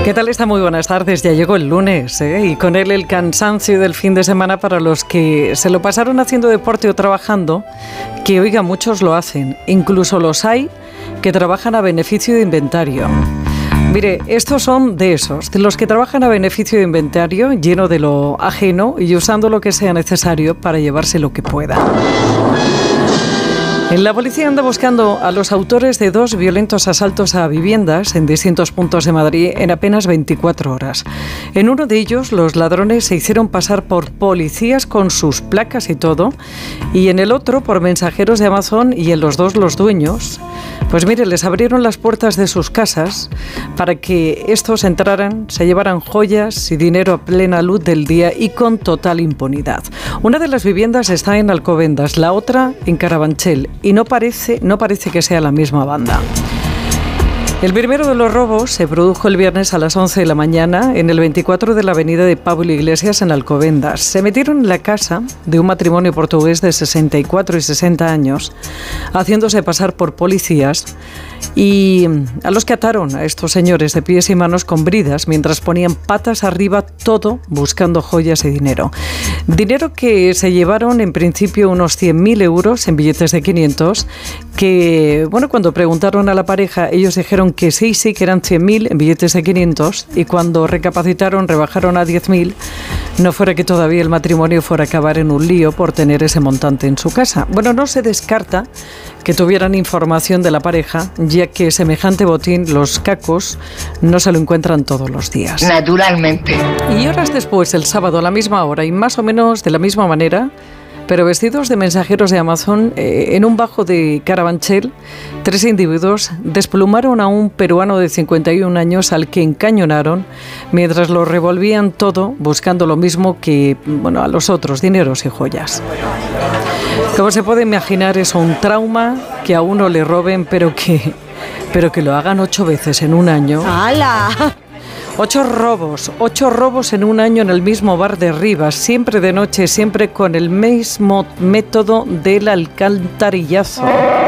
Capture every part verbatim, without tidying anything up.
¿Qué tal está? Muy buenas tardes. Ya llegó el lunes, ¿eh? Y con él el cansancio del fin de semana para los que se lo pasaron haciendo deporte o trabajando, que oiga, muchos lo hacen. Incluso los hay que trabajan a beneficio de inventario. Mire, estos son de esos, de los que trabajan a beneficio de inventario, lleno de lo ajeno y usando lo que sea necesario para llevarse lo que pueda. La policía anda buscando a los autores de dos violentos asaltos a viviendas en distintos puntos de Madrid en apenas veinticuatro horas. En uno de ellos, los ladrones se hicieron pasar por policías con sus placas y todo, y en el otro por mensajeros de Amazon, y en los dos los dueños, pues mire, les abrieron las puertas de sus casas para que estos entraran, se llevaran joyas y dinero a plena luz del día y con total impunidad. Una de las viviendas está en Alcobendas, la otra en Carabanchel. Y no parece, no parece que sea la misma banda. El primero de los robos se produjo el viernes a las once de la mañana en el veinticuatro de la avenida de Pablo Iglesias en Alcobendas. Se metieron en la casa de un matrimonio portugués de sesenta y cuatro y sesenta años, haciéndose pasar por policías, y a los que ataron a estos señores de pies y manos con bridas mientras ponían patas arriba, todo buscando joyas y dinero. Dinero que se llevaron en principio unos cien mil euros en billetes de quinientos, que, bueno, cuando preguntaron a la pareja, ellos dijeron que sí, sí, que eran cien mil en billetes de quinientos, y cuando recapacitaron rebajaron a diez mil, no fuera que todavía el matrimonio fuera a acabar en un lío por tener ese montante en su casa. Bueno, no se descarta que tuvieran información de la pareja, ya que semejante botín los cacos no se lo encuentran todos los días. Naturalmente. Y horas después, el sábado a la misma hora y más o menos de la misma manera, pero vestidos de mensajeros de Amazon, eh, en un bajo de Carabanchel, tres individuos desplumaron a un peruano de cincuenta y un años al que encañonaron mientras lo revolvían todo buscando lo mismo que, bueno, a los otros, dineros y joyas. Como se puede imaginar, es un trauma que a uno le roben, pero que, pero que lo hagan ocho veces en un año. ¡Hala! Ocho robos, ocho robos en un año en el mismo bar de Rivas, siempre de noche, siempre con el mismo método del alcantarillazo.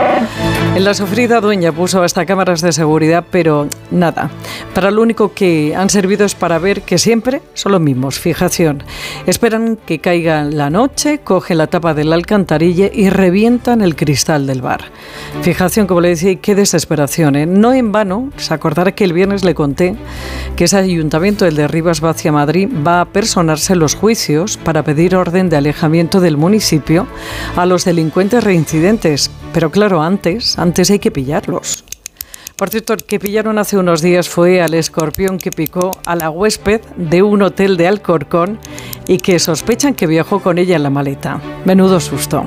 En la sufrida dueña puso hasta cámaras de seguridad, pero nada. Para lo único que han servido es para ver que siempre son los mismos. Fijación. Esperan que caiga la noche, cogen la tapa del alcantarilla y revientan el cristal del bar. Fijación, como le decía, y qué desesperación, ¿eh? No en vano, se acordará que el viernes le conté que ese ayuntamiento, el de Rivas Vacia Madrid, va a personarse los juicios para pedir orden de alejamiento del municipio a los delincuentes reincidentes. Pero claro, antes, antes hay que pillarlos. Por cierto, el que pillaron hace unos días fue al escorpión que picó a la huésped de un hotel de Alcorcón y que sospechan que viajó con ella en la maleta. Menudo susto.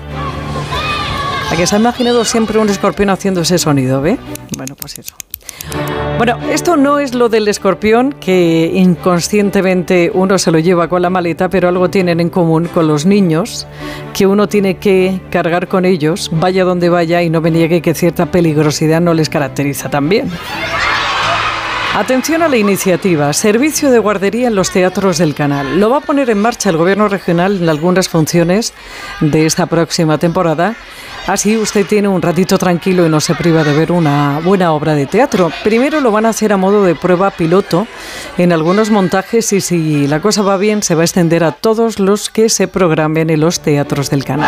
¿A que se ha imaginado siempre un escorpión haciendo ese sonido, ve? Bueno, pues eso. Bueno, esto no es lo del escorpión, que inconscientemente uno se lo lleva con la maleta, pero algo tienen en común con los niños, que uno tiene que cargar con ellos, vaya donde vaya, y no me niegue que cierta peligrosidad no les caracteriza también. Atención a la iniciativa, servicio de guardería en los teatros del canal. Lo va a poner en marcha el gobierno regional en algunas funciones de esta próxima temporada. Así usted tiene un ratito tranquilo y no se priva de ver una buena obra de teatro. Primero lo van a hacer a modo de prueba piloto en algunos montajes, y si la cosa va bien se va a extender a todos los que se programen en los teatros del canal.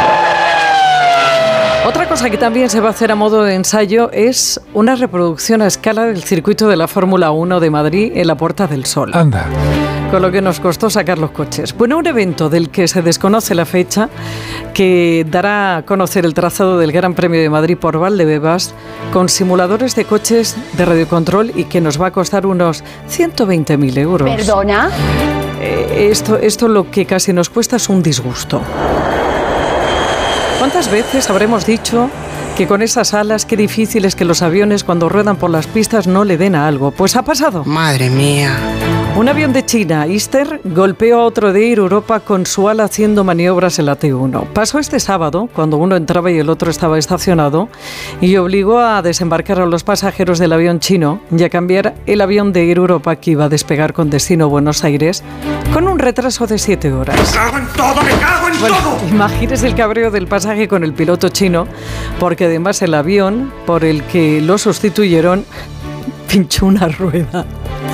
Otra cosa que también se va a hacer a modo de ensayo es una reproducción a escala del circuito de la Fórmula uno de Madrid en la Puerta del Sol. Anda. Con lo que nos costó sacar los coches. Bueno, un evento del que se desconoce la fecha, que dará a conocer el trazado del Gran Premio de Madrid por Valdebebas, con simuladores de coches de radiocontrol, y que nos va a costar unos ciento veinte mil euros. ¿Perdona? Eh, esto, esto lo que casi nos cuesta es un disgusto. ¿Cuántas veces habremos dicho que con esas alas, qué difícil es que los aviones cuando ruedan por las pistas no le den a algo? Pues ha pasado. Madre mía. Un avión de China, Easter, golpeó a otro de Air Europa con su ala haciendo maniobras en la T uno. Pasó este sábado, cuando uno entraba y el otro estaba estacionado, y obligó a desembarcar a los pasajeros del avión chino y a cambiar el avión de Air Europa que iba a despegar con destino Buenos Aires, con un retraso de siete horas. ¡Me cago en todo! ¡Me cago en bueno, todo! Imagínese el cabreo del pasaje con el piloto chino, porque además el avión por el que lo sustituyeron pinchó una rueda.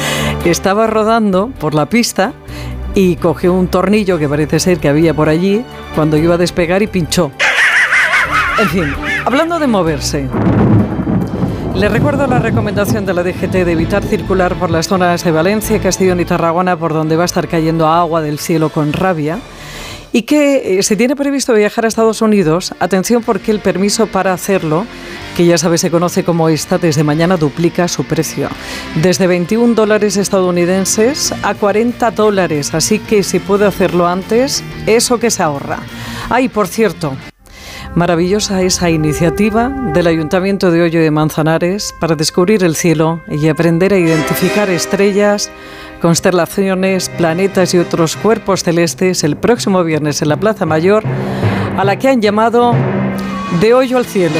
estaba rodando por la pista y cogió un tornillo que parece ser que había por allí cuando iba a despegar y pinchó. En fin, hablando de moverse, les recuerdo la recomendación de la D G T de evitar circular por las zonas de Valencia, Castellón y Tarragona, por donde va a estar cayendo agua del cielo con rabia. Y que eh, si tiene previsto viajar a Estados Unidos, atención porque el permiso para hacerlo, que ya sabe se conoce como ESTA, desde mañana duplica su precio. Desde veintiún dólares estadounidenses a cuarenta dólares. Así que si puede hacerlo antes, eso que se ahorra. Ay, por cierto, maravillosa esa iniciativa del Ayuntamiento de Hoyo de Manzanares para descubrir el cielo y aprender a identificar estrellas, constelaciones, planetas y otros cuerpos celestes el próximo viernes en la Plaza Mayor, a la que han llamado De Hoyo al Cielo.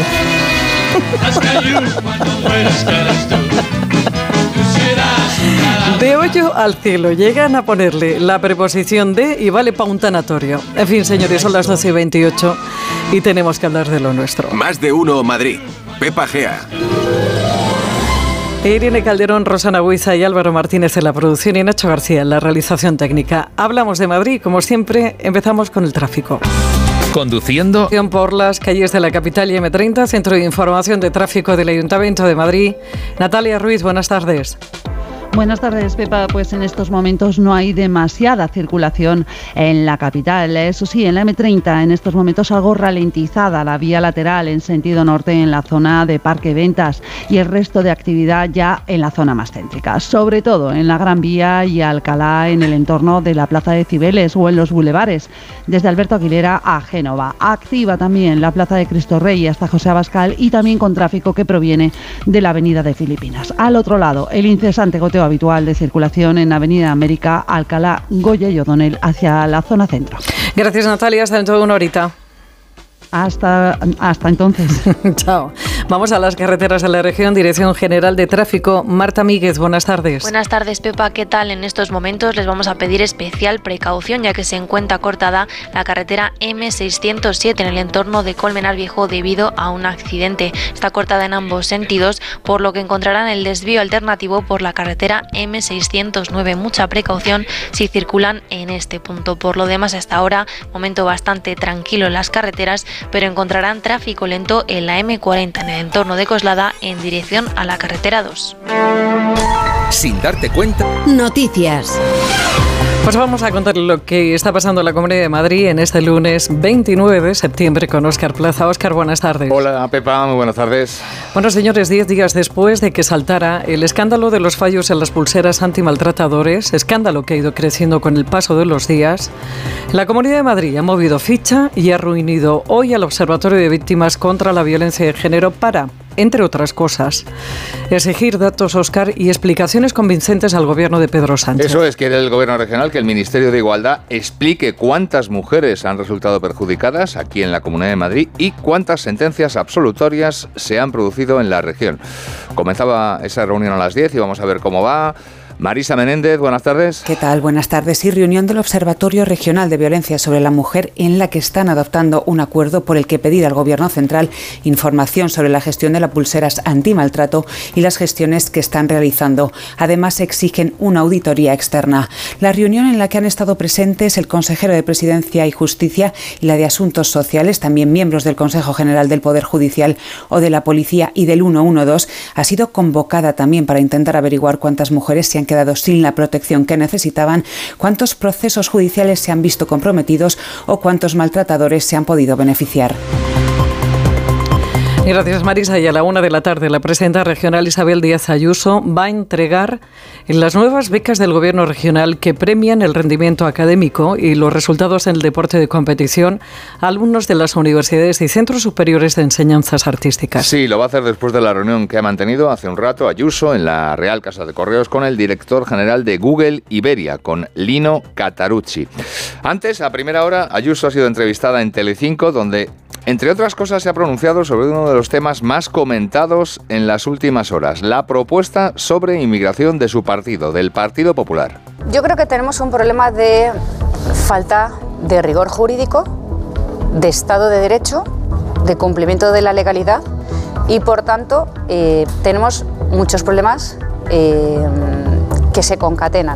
De hoyo al cielo. Llegan a ponerle la preposición de y vale para un tanatorio. En fin, señores, son las doce y veintiocho y tenemos que hablar de lo nuestro. Más de uno Madrid. Pepa Gea. Irene Calderón, Rosana Buiza y Álvaro Martínez en la producción y Nacho García en la realización técnica. Hablamos de Madrid, como siempre, empezamos con el tráfico. Conduciendo por las calles de la capital y eme treinta, Centro de Información de Tráfico del Ayuntamiento de Madrid. Natalia Ruiz, buenas tardes. Buenas tardes, Pepa. Pues en estos momentos no hay demasiada circulación en la capital. Eso sí, en la eme treinta en estos momentos algo ralentizada la vía lateral en sentido norte en la zona de Parque Ventas y el resto de actividad ya en la zona más céntrica, sobre todo en la Gran Vía y Alcalá en el entorno de la Plaza de Cibeles o en los bulevares, desde Alberto Aguilera a Génova. Activa también la Plaza de Cristo Rey hasta José Abascal y también con tráfico que proviene de la Avenida de Filipinas. Al otro lado, el incesante goteo habitual de circulación en Avenida América, Alcalá, Goya y O'Donnell hacia la zona centro. Gracias, Natalia. Hasta dentro de una horita. Hasta, hasta entonces. Chao. Vamos a las carreteras de la región. Dirección General de Tráfico. Marta Míguez, buenas tardes. Buenas tardes, Pepa. ¿Qué tal? En estos momentos les vamos a pedir especial precaución, ya que se encuentra cortada la carretera eme seiscientos siete en el entorno de Colmenar Viejo debido a un accidente. Está cortada en ambos sentidos, por lo que encontrarán el desvío alternativo por la carretera eme seiscientos nueve. Mucha precaución si circulan en este punto. Por lo demás, hasta ahora, momento bastante tranquilo en las carreteras, pero encontrarán tráfico lento en la eme cuarenta en el entorno de Coslada en dirección a la carretera dos. Sin darte cuenta. Noticias. Pues vamos a contar lo que está pasando en la Comunidad de Madrid en este lunes veintinueve de septiembre con Óscar Plaza. Óscar, buenas tardes. Hola, Pepa, muy buenas tardes. Bueno, señores, diez días después de que saltara el escándalo de los fallos en las pulseras antimaltratadores, escándalo que ha ido creciendo con el paso de los días, la Comunidad de Madrid ha movido ficha y ha reunido hoy al Observatorio de Víctimas contra la Violencia de Género para, entre otras cosas, exigir datos, Óscar, y explicaciones convincentes al gobierno de Pedro Sánchez. Eso es, quiere el gobierno regional que el Ministerio de Igualdad explique cuántas mujeres han resultado perjudicadas aquí en la Comunidad de Madrid y cuántas sentencias absolutorias se han producido en la región. Comenzaba esa reunión a las diez y vamos a ver cómo va. Marisa Menéndez, buenas tardes. ¿Qué tal? Buenas tardes. Y reunión del Observatorio Regional de Violencia sobre la Mujer en la que están adoptando un acuerdo por el que pedir al Gobierno central información sobre la gestión de las pulseras antimaltrato y las gestiones que están realizando. Además, exigen una auditoría externa. La reunión en la que han estado presentes el consejero de Presidencia y Justicia y la de Asuntos Sociales, también miembros del Consejo General del Poder Judicial o de la Policía y del ciento doce, ha sido convocada también para intentar averiguar cuántas mujeres se han quedado sin la protección que necesitaban, cuántos procesos judiciales se han visto comprometidos o cuántos maltratadores se han podido beneficiar. Gracias, Marisa. Y a la una de la tarde, la presidenta regional Isabel Díaz Ayuso va a entregar las nuevas becas del Gobierno regional que premian el rendimiento académico y los resultados en el deporte de competición a alumnos de las universidades y centros superiores de enseñanzas artísticas. Sí, lo va a hacer después de la reunión que ha mantenido hace un rato Ayuso en la Real Casa de Correos con el director general de Google Iberia, con Lino Catarucci. Antes, a primera hora, Ayuso ha sido entrevistada en Telecinco, donde, entre otras cosas, se ha pronunciado sobre uno de los temas más comentados en las últimas horas, la propuesta sobre inmigración de su partido, del Partido Popular. Yo creo que tenemos un problema de falta de rigor jurídico, de Estado de Derecho, de cumplimiento de la legalidad y, por tanto, eh, tenemos muchos problemas eh, que se concatenan.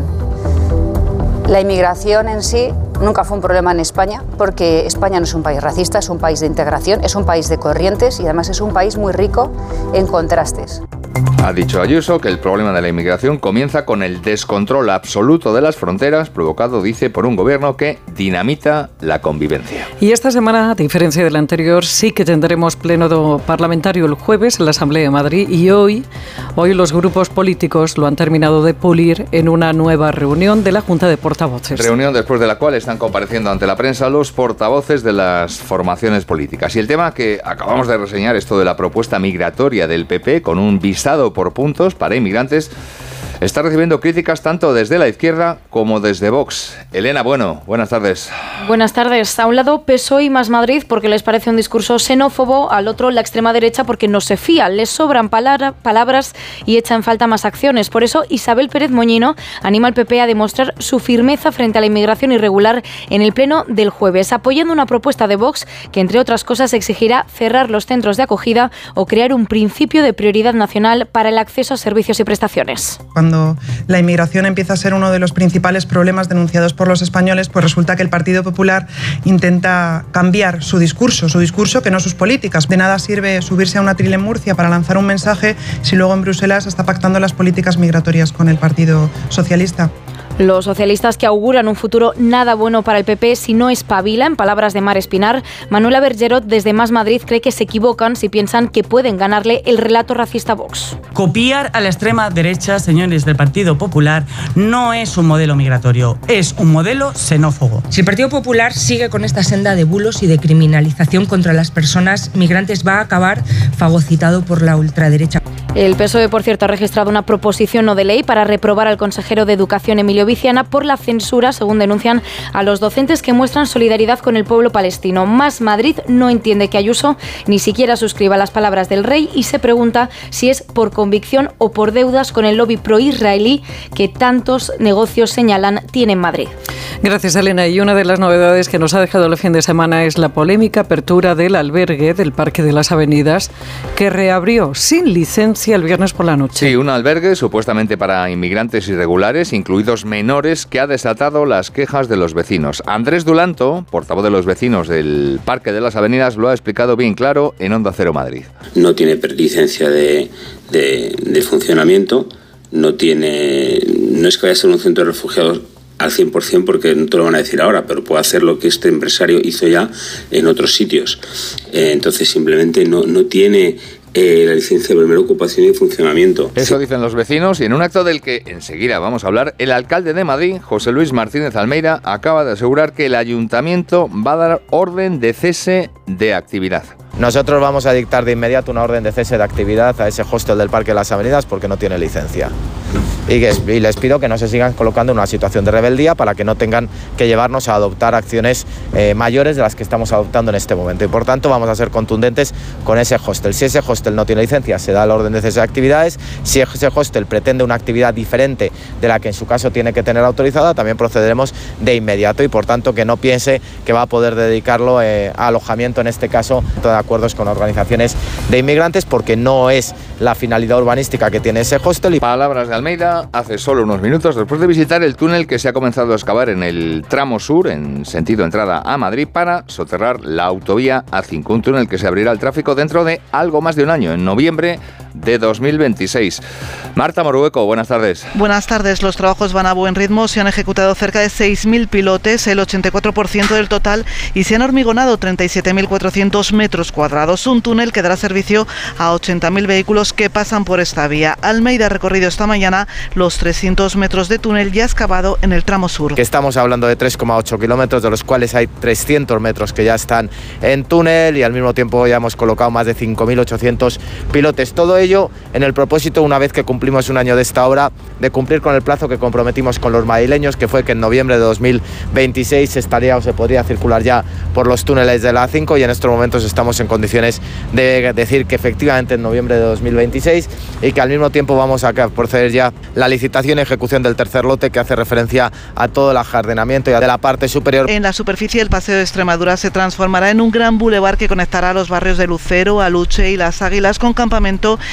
La inmigración en sí nunca fue un problema en España, porque España no es un país racista, es un país de integración, es un país de corrientes y además es un país muy rico en contrastes. Ha dicho Ayuso que el problema de la inmigración comienza con el descontrol absoluto de las fronteras, provocado, dice, por un gobierno que dinamita la convivencia. Y esta semana, a diferencia de la anterior, sí que tendremos pleno parlamentario el jueves en la Asamblea de Madrid y hoy, hoy los grupos políticos lo han terminado de pulir en una nueva reunión de la Junta de Portavoces. Reunión después de la cual están compareciendo ante la prensa los portavoces de las formaciones políticas. Y el tema que acabamos de reseñar, esto de la propuesta migratoria del P P con un visado por puntos para inmigrantes, está recibiendo críticas tanto desde la izquierda como desde Vox. Elena Bueno, buenas tardes. Buenas tardes. A un lado P S O E y Más Madrid porque les parece un discurso xenófobo, al otro la extrema derecha porque no se fía, les sobran palabra, palabras y echan falta más acciones. Por eso Isabel Pérez Moñino anima al P P a demostrar su firmeza frente a la inmigración irregular en el pleno del jueves, apoyando una propuesta de Vox que, entre otras cosas, exigirá cerrar los centros de acogida o crear un principio de prioridad nacional para el acceso a servicios y prestaciones. Cuando la inmigración empieza a ser uno de los principales problemas denunciados por los españoles, pues resulta que el Partido Popular intenta cambiar su discurso, su discurso que no sus políticas. De nada sirve subirse a un atril en Murcia para lanzar un mensaje si luego en Bruselas está pactando las políticas migratorias con el Partido Socialista. Los socialistas que auguran un futuro nada bueno para el P P si no espabila, en palabras de Mar Espinar. Manuela Bergerot, desde Más Madrid, cree que se equivocan si piensan que pueden ganarle el relato racista a Vox. Copiar a la extrema derecha, señores del Partido Popular, no es un modelo migratorio, es un modelo xenófobo. Si el Partido Popular sigue con esta senda de bulos y de criminalización contra las personas migrantes, va a acabar fagocitado por la ultraderecha. El P S O E, por cierto, ha registrado una proposición no de ley para reprobar al consejero de Educación, Emilio Viciana, por la censura, según denuncian, a los docentes que muestran solidaridad con el pueblo palestino. Más Madrid no entiende que Ayuso ni siquiera suscriba las palabras del rey y se pregunta si es por convicción o por deudas con el lobby pro-israelí que tantos negocios señalan tiene en Madrid. Gracias, Elena. Y una de las novedades que nos ha dejado el fin de semana es la polémica apertura del albergue del Parque de las Avenidas, que reabrió sin licencia el viernes por la noche. Sí, un albergue supuestamente para inmigrantes irregulares, incluidos menores, que ha desatado las quejas de los vecinos. Andrés Dulanto, portavoz de los vecinos del Parque de las Avenidas, lo ha explicado bien claro en Onda Cero Madrid. No tiene licencia de, de, de funcionamiento, no tiene, no es que vaya a ser un centro de refugiados al cien por ciento, porque no te lo van a decir ahora, pero puede hacer lo que este empresario hizo ya en otros sitios. Eh, entonces simplemente no, no tiene eh, la licencia de primera ocupación y funcionamiento. Eso dicen los vecinos, y en un acto del que enseguida vamos a hablar, el alcalde de Madrid, José Luis Martínez Almeida, acaba de asegurar que el ayuntamiento va a dar orden de cese de actividad. Nosotros vamos a dictar de inmediato una orden de cese de actividad a ese hostel del Parque de las Avenidas porque no tiene licencia. Y, que, y les pido que no se sigan colocando en una situación de rebeldía para que no tengan que llevarnos a adoptar acciones eh, mayores de las que estamos adoptando en este momento. Y por tanto vamos a ser contundentes con ese hostel. Si ese hostel no tiene licencia, se da la orden de cese de actividades. Si ese hostel pretende una actividad diferente de la que en su caso tiene que tener autorizada, también procederemos de inmediato. Y por tanto que no piense que va a poder dedicarlo eh, a alojamiento, en este caso, de acuerdos con organizaciones de inmigrantes, porque no es la finalidad urbanística que tiene ese hostel. Y palabras de Almeida hace solo unos minutos después de visitar el túnel que se ha comenzado a excavar en el tramo sur, en sentido entrada a Madrid, para soterrar la autovía A cinco, un túnel que se abrirá al tráfico dentro de algo más de un año, en noviembre de dos mil veintiséis. Marta Morueco, buenas tardes. Buenas tardes. Los trabajos van a buen ritmo. Se han ejecutado cerca de seis mil pilotes, el ochenta y cuatro por ciento del total, y se han hormigonado treinta y siete mil cuatrocientos metros cuadrados. Un túnel que dará servicio a ochenta mil vehículos que pasan por esta vía. Almeida ha recorrido esta mañana los trescientos metros de túnel ya excavado en el tramo sur. Que estamos hablando de tres coma ocho kilómetros, de los cuales hay trescientos metros que ya están en túnel, y al mismo tiempo ya hemos colocado más de cinco mil ochocientos pilotes. Todo ello en el propósito, una vez que cumplimos un año de esta obra, de cumplir con el plazo que comprometimos con los madrileños, que fue que en noviembre de dos mil veintiséis se estaría o se podría circular ya por los túneles de la A cinco, y en estos momentos estamos en condiciones de decir que efectivamente en noviembre de dos mil veintiséis, y que al mismo tiempo vamos a proceder ya la licitación y ejecución del tercer lote, que hace referencia a todo el ajardinamiento y a de la parte superior. En la superficie, el Paseo de Extremadura se transformará en un gran bulevar que conectará los barrios de Lucero, Aluche y Las Águilas, con campamento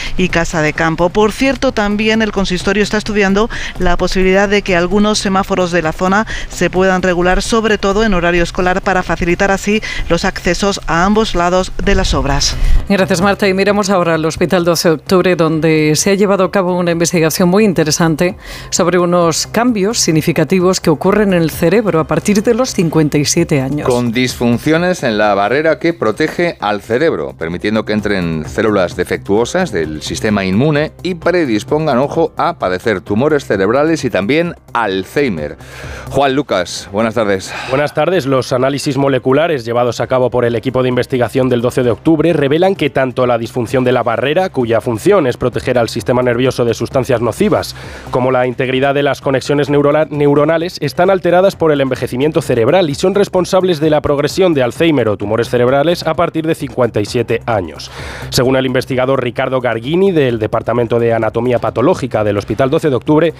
y Casa de Campo. Por cierto, también el consistorio está estudiando la posibilidad de que algunos semáforos de la zona se puedan regular, sobre todo en horario escolar, para facilitar así los accesos a ambos lados de las obras. Gracias, Marta. Y miramos ahora al Hospital doce de octubre, donde se ha llevado a cabo una investigación muy interesante sobre unos cambios significativos que ocurren en el cerebro a partir de los cincuenta y siete años. Con disfunciones en la barrera que protege al cerebro, permitiendo que entren células defectuosas del sistema inmune y predispongan, ojo, a padecer tumores cerebrales y también Alzheimer. Juan Lucas, buenas tardes. Buenas tardes. Los análisis moleculares llevados a cabo por el equipo de investigación del doce de octubre revelan que tanto la disfunción de la barrera, cuya función es proteger al sistema nervioso de sustancias nocivas, como la integridad de las conexiones neuronales están alteradas por el envejecimiento cerebral y son responsables de la progresión de Alzheimer o tumores cerebrales a partir de cincuenta y siete años. Según el investigador Riccardo Garghini del Departamento de Anatomía Patológica del Hospital doce de octubre,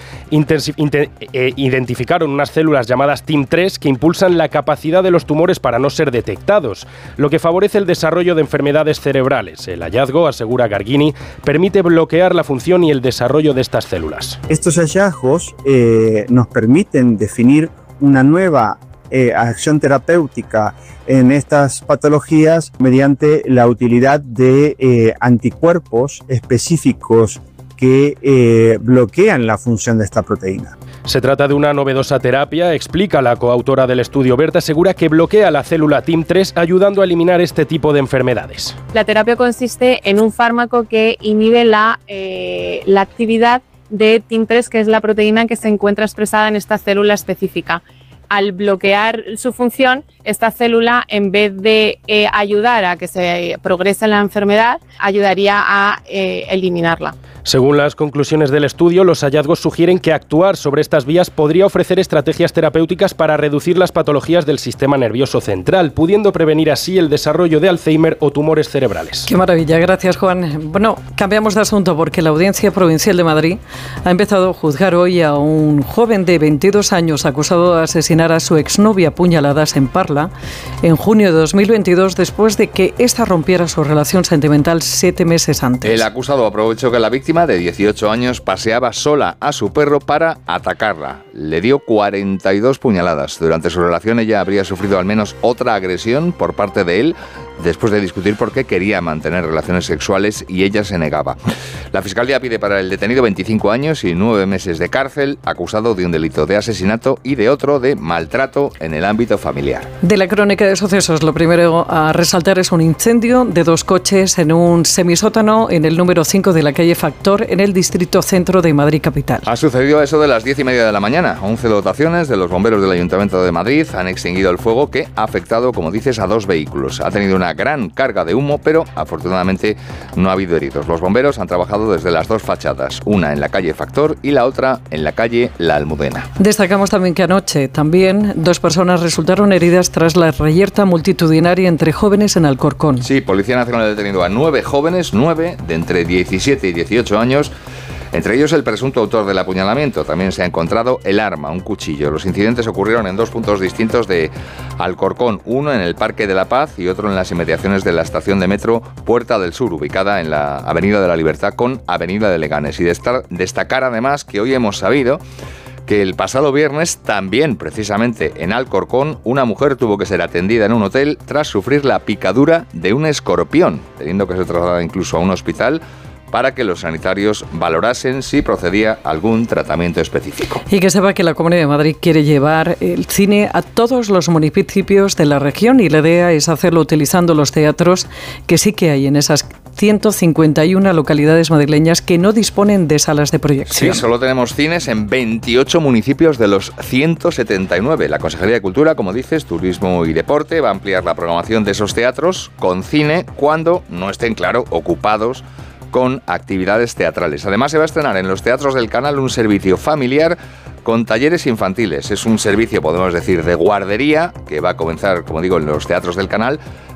eh, identificaron unas células llamadas T I M tres que impulsan la capacidad de los tumores para no ser detectados, lo que favorece el desarrollo de enfermedades cerebrales. El hallazgo, asegura Garghini, permite bloquear la función y el desarrollo de estas células. Estos hallazgos eh, nos permiten definir una nueva eh, acción terapéutica en estas patologías mediante la utilidad de eh, anticuerpos específicos que eh, bloquean la función de esta proteína. Se trata de una novedosa terapia, explica la coautora del estudio. Berta asegura que bloquea la célula T I M tres ayudando a eliminar este tipo de enfermedades. La terapia consiste en un fármaco que inhibe la, eh, la actividad de T I M tres, que es la proteína que se encuentra expresada en esta célula específica. Al bloquear su función, esta célula, en vez de eh, ayudar a que se progrese la enfermedad, ayudaría a eh, eliminarla. Según las conclusiones del estudio, los hallazgos sugieren que actuar sobre estas vías podría ofrecer estrategias terapéuticas para reducir las patologías del sistema nervioso central, pudiendo prevenir así el desarrollo de Alzheimer o tumores cerebrales. Qué maravilla, gracias, Juan. Bueno, cambiamos de asunto porque la Audiencia Provincial de Madrid ha empezado a juzgar hoy a un joven de veintidós años acusado de asesinar a su exnovia a puñaladas en Parla en junio de dos mil veintidós, después de que ésta rompiera su relación sentimental siete meses antes. El acusado aprovechó que la víctima de dieciocho años paseaba sola a su perro para atacarla. Le dio cuarenta y dos puñaladas. Durante su relación ella habría sufrido al menos otra agresión por parte de él, después de discutir por qué quería mantener relaciones sexuales y ella se negaba. La Fiscalía pide para el detenido veinticinco años y nueve meses de cárcel, acusado de un delito de asesinato y de otro de maltrato en el ámbito familiar. De la crónica de sucesos, lo primero a resaltar es un incendio de dos coches en un semisótano en el número cinco de la calle Factor, en el distrito centro de Madrid capital. Ha sucedido eso de las diez y media de la mañana. once dotaciones de los bomberos del Ayuntamiento de Madrid han extinguido el fuego que ha afectado, como dices, a dos vehículos. Ha tenido una gran carga de humo, pero afortunadamente no ha habido heridos. Los bomberos han trabajado desde las dos fachadas, una en la calle Factor y la otra en la calle La Almudena. Destacamos también que anoche también dos personas resultaron heridas tras la reyerta multitudinaria entre jóvenes en Alcorcón. Sí, Policía Nacional ha detenido a nueve jóvenes, nueve de entre diecisiete y dieciocho años. Entre ellos el presunto autor del apuñalamiento. También se ha encontrado el arma, un cuchillo. Los incidentes ocurrieron en dos puntos distintos de Alcorcón, uno en el Parque de la Paz y otro en las inmediaciones de la estación de metro Puerta del Sur, ubicada en la Avenida de la Libertad con Avenida de Leganés. Y destacar además que hoy hemos sabido que el pasado viernes, también precisamente en Alcorcón, una mujer tuvo que ser atendida en un hotel tras sufrir la picadura de un escorpión, teniendo que ser trasladada incluso a un hospital para que los sanitarios valorasen si procedía algún tratamiento específico. Y que sepa que la Comunidad de Madrid quiere llevar el cine a todos los municipios de la región, y la idea es hacerlo utilizando los teatros que sí que hay en esas ciento cincuenta y una localidades madrileñas que no disponen de salas de proyección. Sí, solo tenemos cines en veintiocho municipios de los ciento setenta y nueve. La Consejería de Cultura, como dices, Turismo y Deporte, va a ampliar la programación de esos teatros con cine cuando no estén, claro, ocupados con actividades teatrales. Además, se va a estrenar en los teatros del canal un servicio familiar con talleres infantiles. Es un servicio, podemos decir, de guardería, que va a comenzar, como digo, en los teatros del canal,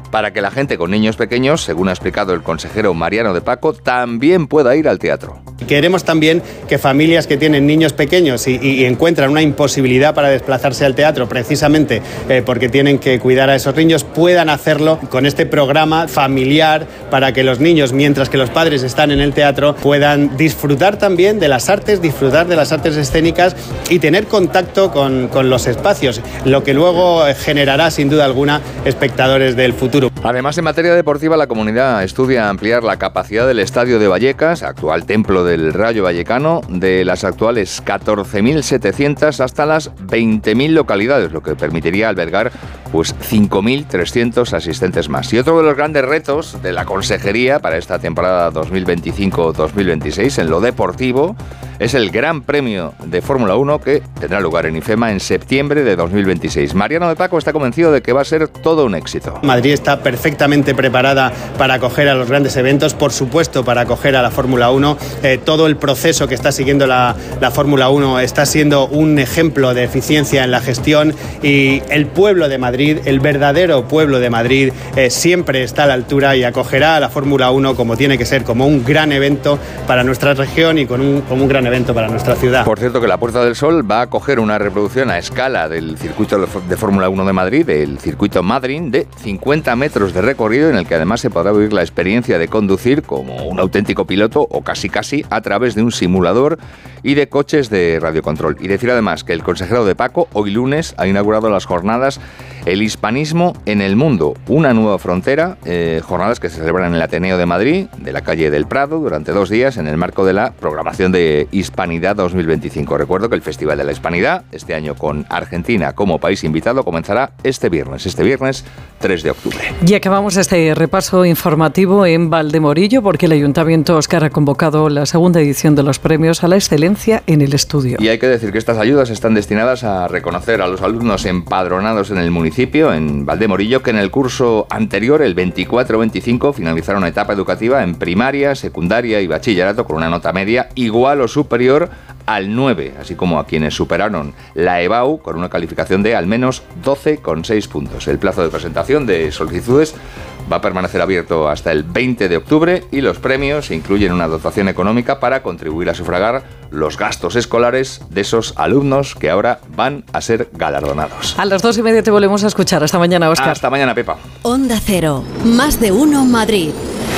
para que la gente con niños pequeños, según ha explicado el consejero Mariano de Paco, también pueda ir al teatro. Queremos también que familias que tienen niños pequeños y, y encuentran una imposibilidad para desplazarse al teatro precisamente eh, porque tienen que cuidar a esos niños, puedan hacerlo con este programa familiar para que los niños, mientras que los padres están en el teatro, puedan disfrutar también de las artes, disfrutar de las artes escénicas y tener contacto con, con los espacios, lo que luego generará sin duda alguna espectadores del futuro. Además, en materia deportiva, la comunidad estudia ampliar la capacidad del Estadio de Vallecas, actual templo del Rayo Vallecano, de las actuales catorce mil setecientas hasta las veinte mil localidades, lo que permitiría albergar pues cinco mil trescientos asistentes más. Y otro de los grandes retos de la consejería para esta temporada dos mil veinticinco dos mil veintiséis en lo deportivo es el Gran Premio de Fórmula uno que tendrá lugar en IFEMA en septiembre de dos mil veintiséis. Mariano de Paco está convencido de que va a ser todo un éxito. Madrid está perfectamente preparada para acoger a los grandes eventos, por supuesto para acoger a la Fórmula uno. Eh, todo el proceso que está siguiendo la, la Fórmula uno está siendo un ejemplo de eficiencia en la gestión y el pueblo de Madrid, el verdadero pueblo de Madrid, eh, siempre está a la altura y acogerá a la Fórmula uno como tiene que ser, como un gran evento para nuestra región y con un, como un gran evento para nuestra ciudad. Por cierto, que la Puerta del Sol va a acoger una reproducción a escala del circuito de Fórmula uno de Madrid, del circuito Madryn, de cincuenta metros de recorrido, en el que además se podrá vivir la experiencia de conducir como un auténtico piloto o casi casi a través de un simulador y de coches de radiocontrol. Y decir además que el consejero de Paco hoy lunes ha inaugurado las jornadas El Hispanismo en el Mundo, una nueva frontera, eh, jornadas que se celebran en el Ateneo de Madrid, de la calle del Prado, durante dos días en el marco de la programación de Hispanidad dos mil veinticinco. Recuerdo que el Festival de la Hispanidad, este año con Argentina como país invitado, comenzará este viernes, este viernes tres de octubre. Y acabamos este repaso informativo en Valdemorillo porque el Ayuntamiento Óscar ha convocado la segunda edición de los premios a la excelencia en el estudio. Y hay que decir que estas ayudas están destinadas a reconocer a los alumnos empadronados en el municipio, en Valdemorillo, que en el curso anterior, el veinticuatro veinticinco, finalizaron una etapa educativa en primaria, secundaria y bachillerato con una nota media igual o superior al nueve, así como a quienes superaron la EBAU con una calificación de al menos doce coma seis puntos. El plazo de presentación de solicitudes va a permanecer abierto hasta el veinte de octubre y los premios incluyen una dotación económica para contribuir a sufragar los gastos escolares de esos alumnos que ahora van a ser galardonados. A las dos y media te volvemos a escuchar. Hasta mañana, Óscar. Hasta mañana, Pepa. Onda Cero, más de uno Madrid.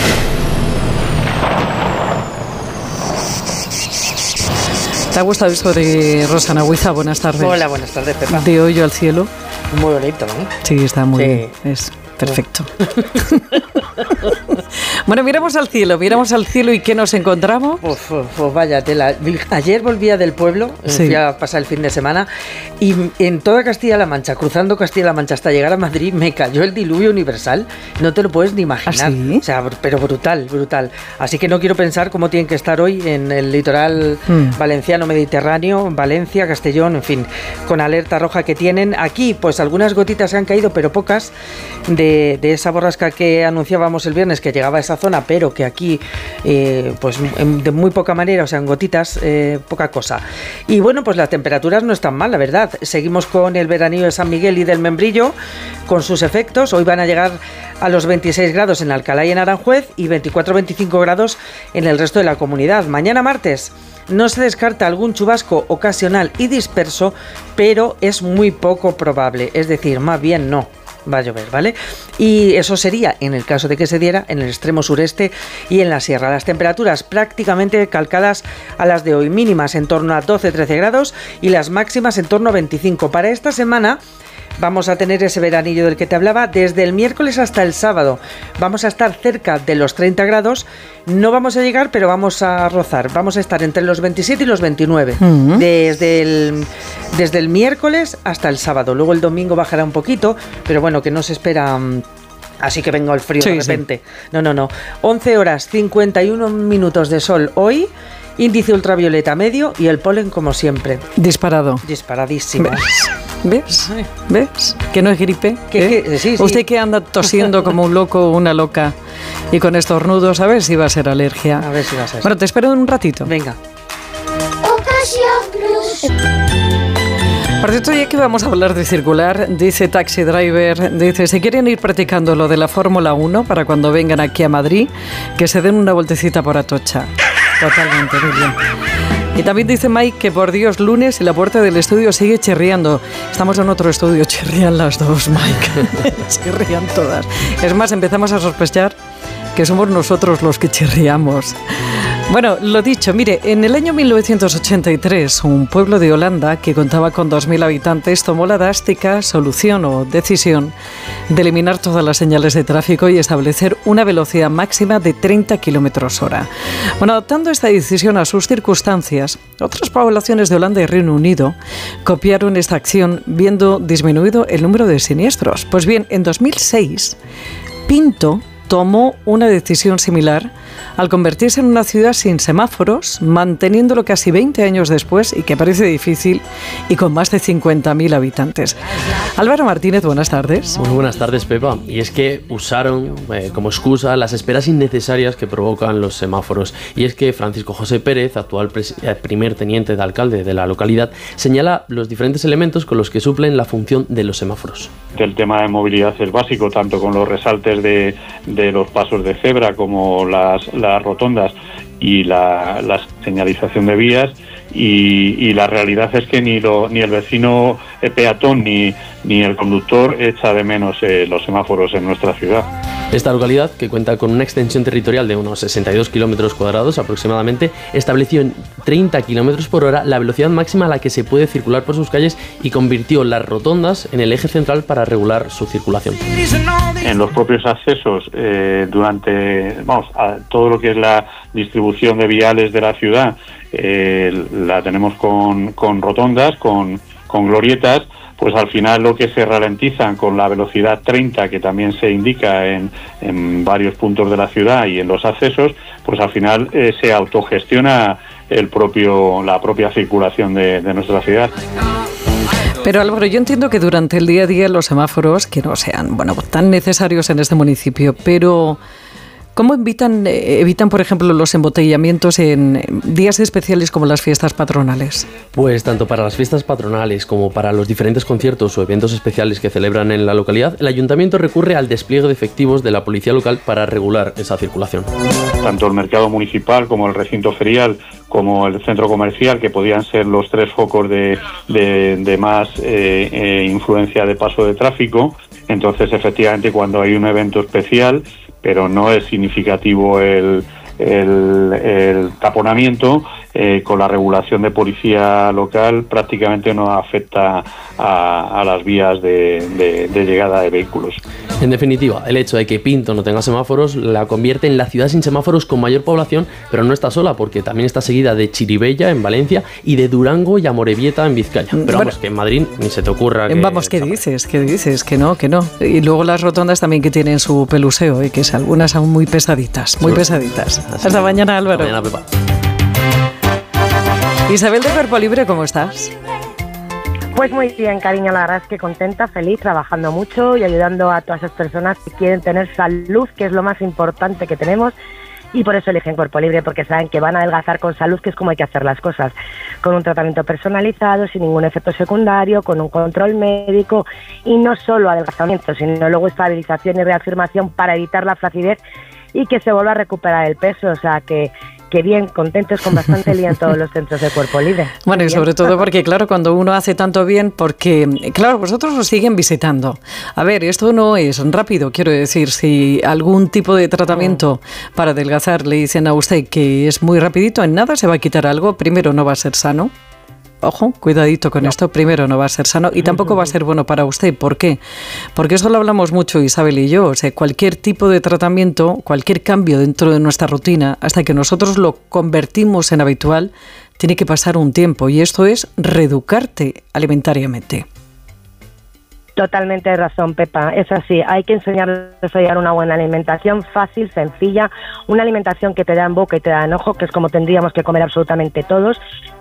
¿Te ha gustado esto de Rosana Huiza? Buenas tardes. Hola, buenas tardes, Pepa. De hoyo al cielo. Muy bonito, ¿eh? Sí, está muy sí. bien. Es perfecto. Bueno, miramos al cielo, miramos al cielo y ¿qué nos encontramos? Pues, pues, pues vaya tela. Ayer volvía del pueblo, sí. Fui a pasar el fin de semana y en toda Castilla-La Mancha, cruzando Castilla-La Mancha hasta llegar a Madrid, me cayó el diluvio universal. No te lo puedes ni imaginar. ¿Ah, sí? O sea, pero brutal, brutal. Así que no quiero pensar cómo tienen que estar hoy en el litoral mm. valenciano mediterráneo, Valencia, Castellón, en fin, con alerta roja que tienen. Aquí, pues algunas gotitas se han caído, pero pocas, de, de esa borrasca que anunciábamos el viernes que llegaba a esa zona, pero que aquí eh, pues de muy poca manera, o sea, en gotitas, eh, poca cosa. Y bueno, pues las temperaturas no están mal, la verdad. Seguimos con el veranillo de San Miguel y del Membrillo, con sus efectos. Hoy van a llegar a los veintiséis grados en Alcalá y en Aranjuez y veinticuatro a veinticinco grados en el resto de la comunidad. Mañana martes no se descarta algún chubasco ocasional y disperso, pero es muy poco probable, es decir, más bien no va a llover, ¿vale? Y eso sería, en el caso de que se diera, en el extremo sureste y en la sierra. Las temperaturas prácticamente calcadas a las de hoy, mínimas en torno a doce a trece grados y las máximas en torno a veinticinco. Para esta semana vamos a tener ese veranillo del que te hablaba desde el miércoles hasta el sábado. Vamos a estar cerca de los treinta grados. No vamos a llegar, pero vamos a rozar. Vamos a estar entre los veintisiete y los veintinueve. Uh-huh. Desde el, desde el miércoles hasta el sábado. Luego el domingo bajará un poquito, pero bueno, que no se espera así que venga el frío sí, de repente. Sí. No, no, no. once horas cincuenta y uno minutos de sol hoy. Índice ultravioleta medio y el polen como siempre. Disparado. Disparadísimo. ¿Ves? ¿Ves? Que no es gripe. ¿Qué, qué? Sí, sí. Usted que anda tosiendo como un loco o una loca y con estornudos, a ver si va a ser alergia. A ver si va a ser. Bueno, te espero en un ratito. Venga. Por cierto, ya que vamos a hablar de circular, dice Taxi Driver, dice, si quieren ir practicando lo de la Fórmula uno para cuando vengan aquí a Madrid, que se den una vueltecita por Atocha. Totalmente, muy bien. Y también dice Mike que por Dios, lunes y la puerta del estudio sigue chirriando. Estamos en otro estudio, chirrían las dos, Mike. Chirrían todas. Es más, empezamos a sospechar que somos nosotros los que chirriamos. Bueno, lo dicho, mire, en el año mil novecientos ochenta y tres, un pueblo de Holanda que contaba con dos mil habitantes tomó la drástica solución o decisión de eliminar todas las señales de tráfico y establecer una velocidad máxima de treinta kilómetros hora. Bueno, adaptando esta decisión a sus circunstancias, otras poblaciones de Holanda y Reino Unido copiaron esta acción viendo disminuido el número de siniestros. Pues bien, en dos mil seis, Pinto tomó una decisión similar al convertirse en una ciudad sin semáforos, manteniéndolo casi veinte años después y que parece difícil y con más de cincuenta mil habitantes. Álvaro Martínez, buenas tardes. Muy buenas tardes, Pepa. Y es que usaron eh, como excusa las esperas innecesarias que provocan los semáforos. Y es que Francisco José Pérez, actual eh, primer teniente de alcalde de la localidad, señala los diferentes elementos con los que suplen la función de los semáforos. El tema de movilidad es básico, tanto con los resaltes de, de los pasos de cebra como las, las rotondas y la, la señalización de vías, y, y la realidad es que ni, lo, ni el vecino peatón ni, ni el conductor echa de menos eh, los semáforos en nuestra ciudad. Esta localidad, que cuenta con una extensión territorial de unos sesenta y dos kilómetros cuadrados aproximadamente, estableció en treinta kilómetros por hora la velocidad máxima a la que se puede circular por sus calles y convirtió las rotondas en el eje central para regular su circulación. En los propios accesos, eh, durante vamos, a todo lo que es la distribución de viales de la ciudad, eh, la tenemos con, con rotondas, con, con glorietas. Pues al final lo que se ralentizan con la velocidad treinta, que también se indica en, en varios puntos de la ciudad y en los accesos, pues al final eh, se autogestiona el propio, la propia circulación de, de nuestra ciudad. Pero Álvaro, yo entiendo que durante el día a día los semáforos, que no sean bueno tan necesarios en este municipio, pero ¿cómo evitan, evitan, por ejemplo, los embotellamientos en días especiales como las fiestas patronales? Pues tanto para las fiestas patronales como para los diferentes conciertos o eventos especiales que celebran en la localidad, el ayuntamiento recurre al despliegue de efectivos de la policía local para regular esa circulación. Tanto el mercado municipal como el recinto ferial como el centro comercial, que podían ser los tres focos de, de, de más eh, eh, influencia de paso de tráfico. Entonces, efectivamente, cuando hay un evento especial, pero no es significativo el, el, el taponamiento, eh, con la regulación de policía local prácticamente no afecta a, a las vías de, de, de llegada de vehículos. En definitiva, el hecho de que Pinto no tenga semáforos la convierte en la ciudad sin semáforos con mayor población, pero no está sola, porque también está seguida de Chirivella en Valencia y de Durango y Amorebieta en Vizcaya. Pero bueno, vamos, que en Madrid ni se te ocurra que... Vamos, ¿qué dices? ¿Qué dices? Que no, que no. Y luego las rotondas también que tienen su peluseo, ¿eh? Que es, algunas son muy pesaditas, muy pesaditas. Así Hasta mañana, Álvaro. Hasta mañana, Pepa. Isabel de Cuerpo Libre, ¿cómo estás? Pues muy bien, cariño, la verdad es que contenta, feliz, trabajando mucho y ayudando a todas esas personas que quieren tener salud, que es lo más importante que tenemos, y por eso eligen Cuerpo Libre, porque saben que van a adelgazar con salud, que es como hay que hacer las cosas, con un tratamiento personalizado, sin ningún efecto secundario, con un control médico, y no solo adelgazamiento, sino luego estabilización y reafirmación para evitar la flacidez y que se vuelva a recuperar el peso, o sea que... que bien, contentos, con bastante lío en todos los centros de Cuerpo Libre. Bueno, y sobre todo porque, claro, cuando uno hace tanto bien, porque, claro, vosotros os siguen visitando. A ver, esto no es rápido, quiero decir, si algún tipo de tratamiento para adelgazar le dicen a usted que es muy rapidito, en nada se va a quitar algo, primero no va a ser sano. Ojo, cuidadito con no. esto, primero no va a ser sano y tampoco va a ser bueno para usted. ¿Por qué? Porque eso lo hablamos mucho Isabel y yo, o sea, cualquier tipo de tratamiento, cualquier cambio dentro de nuestra rutina, hasta que nosotros lo convertimos en habitual, tiene que pasar un tiempo y esto es reeducarte alimentariamente. Totalmente razón, Pepa, es así, hay que enseñarles a llevar una buena alimentación fácil, sencilla, una alimentación que te da en boca y te da en ojo, que es como tendríamos que comer absolutamente todos,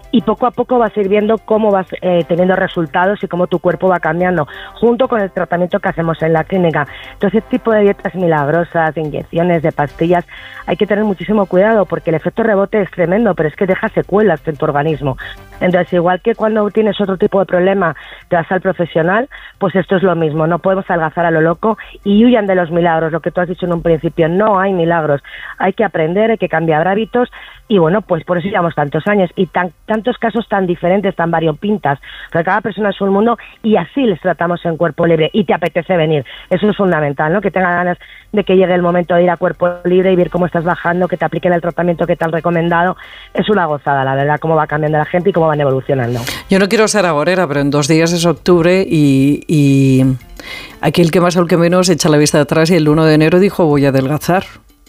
y poco a poco vas a ir viendo cómo vas eh, teniendo resultados y cómo tu cuerpo va cambiando, junto con el tratamiento que hacemos en la clínica. Entonces, este tipo de dietas milagrosas, de inyecciones, de pastillas, hay que tener muchísimo cuidado porque el efecto rebote es tremendo, pero es que deja secuelas en tu organismo. Entonces, igual que cuando tienes otro tipo de problema, te vas al profesional, pues esto es lo mismo, no podemos adelgazar a lo loco y huyan de los milagros, lo que tú has dicho en un principio, no hay milagros, hay que aprender, hay que cambiar hábitos y bueno, pues por eso llevamos tantos años y tan, tantos casos tan diferentes, tan variopintas, porque cada persona es un mundo y así les tratamos en Cuerpo Libre y te apetece venir, eso es fundamental, ¿no? Que tengas ganas de que llegue el momento de ir a Cuerpo Libre y ver cómo estás bajando, que te apliquen el tratamiento que te han recomendado, es una gozada, la verdad, cómo va cambiando la gente y cómo van evolucionando. Yo no quiero ser agorera, pero en dos días es octubre y, y aquí el que más o el que menos echa la vista atrás y el uno de enero dijo voy a adelgazar.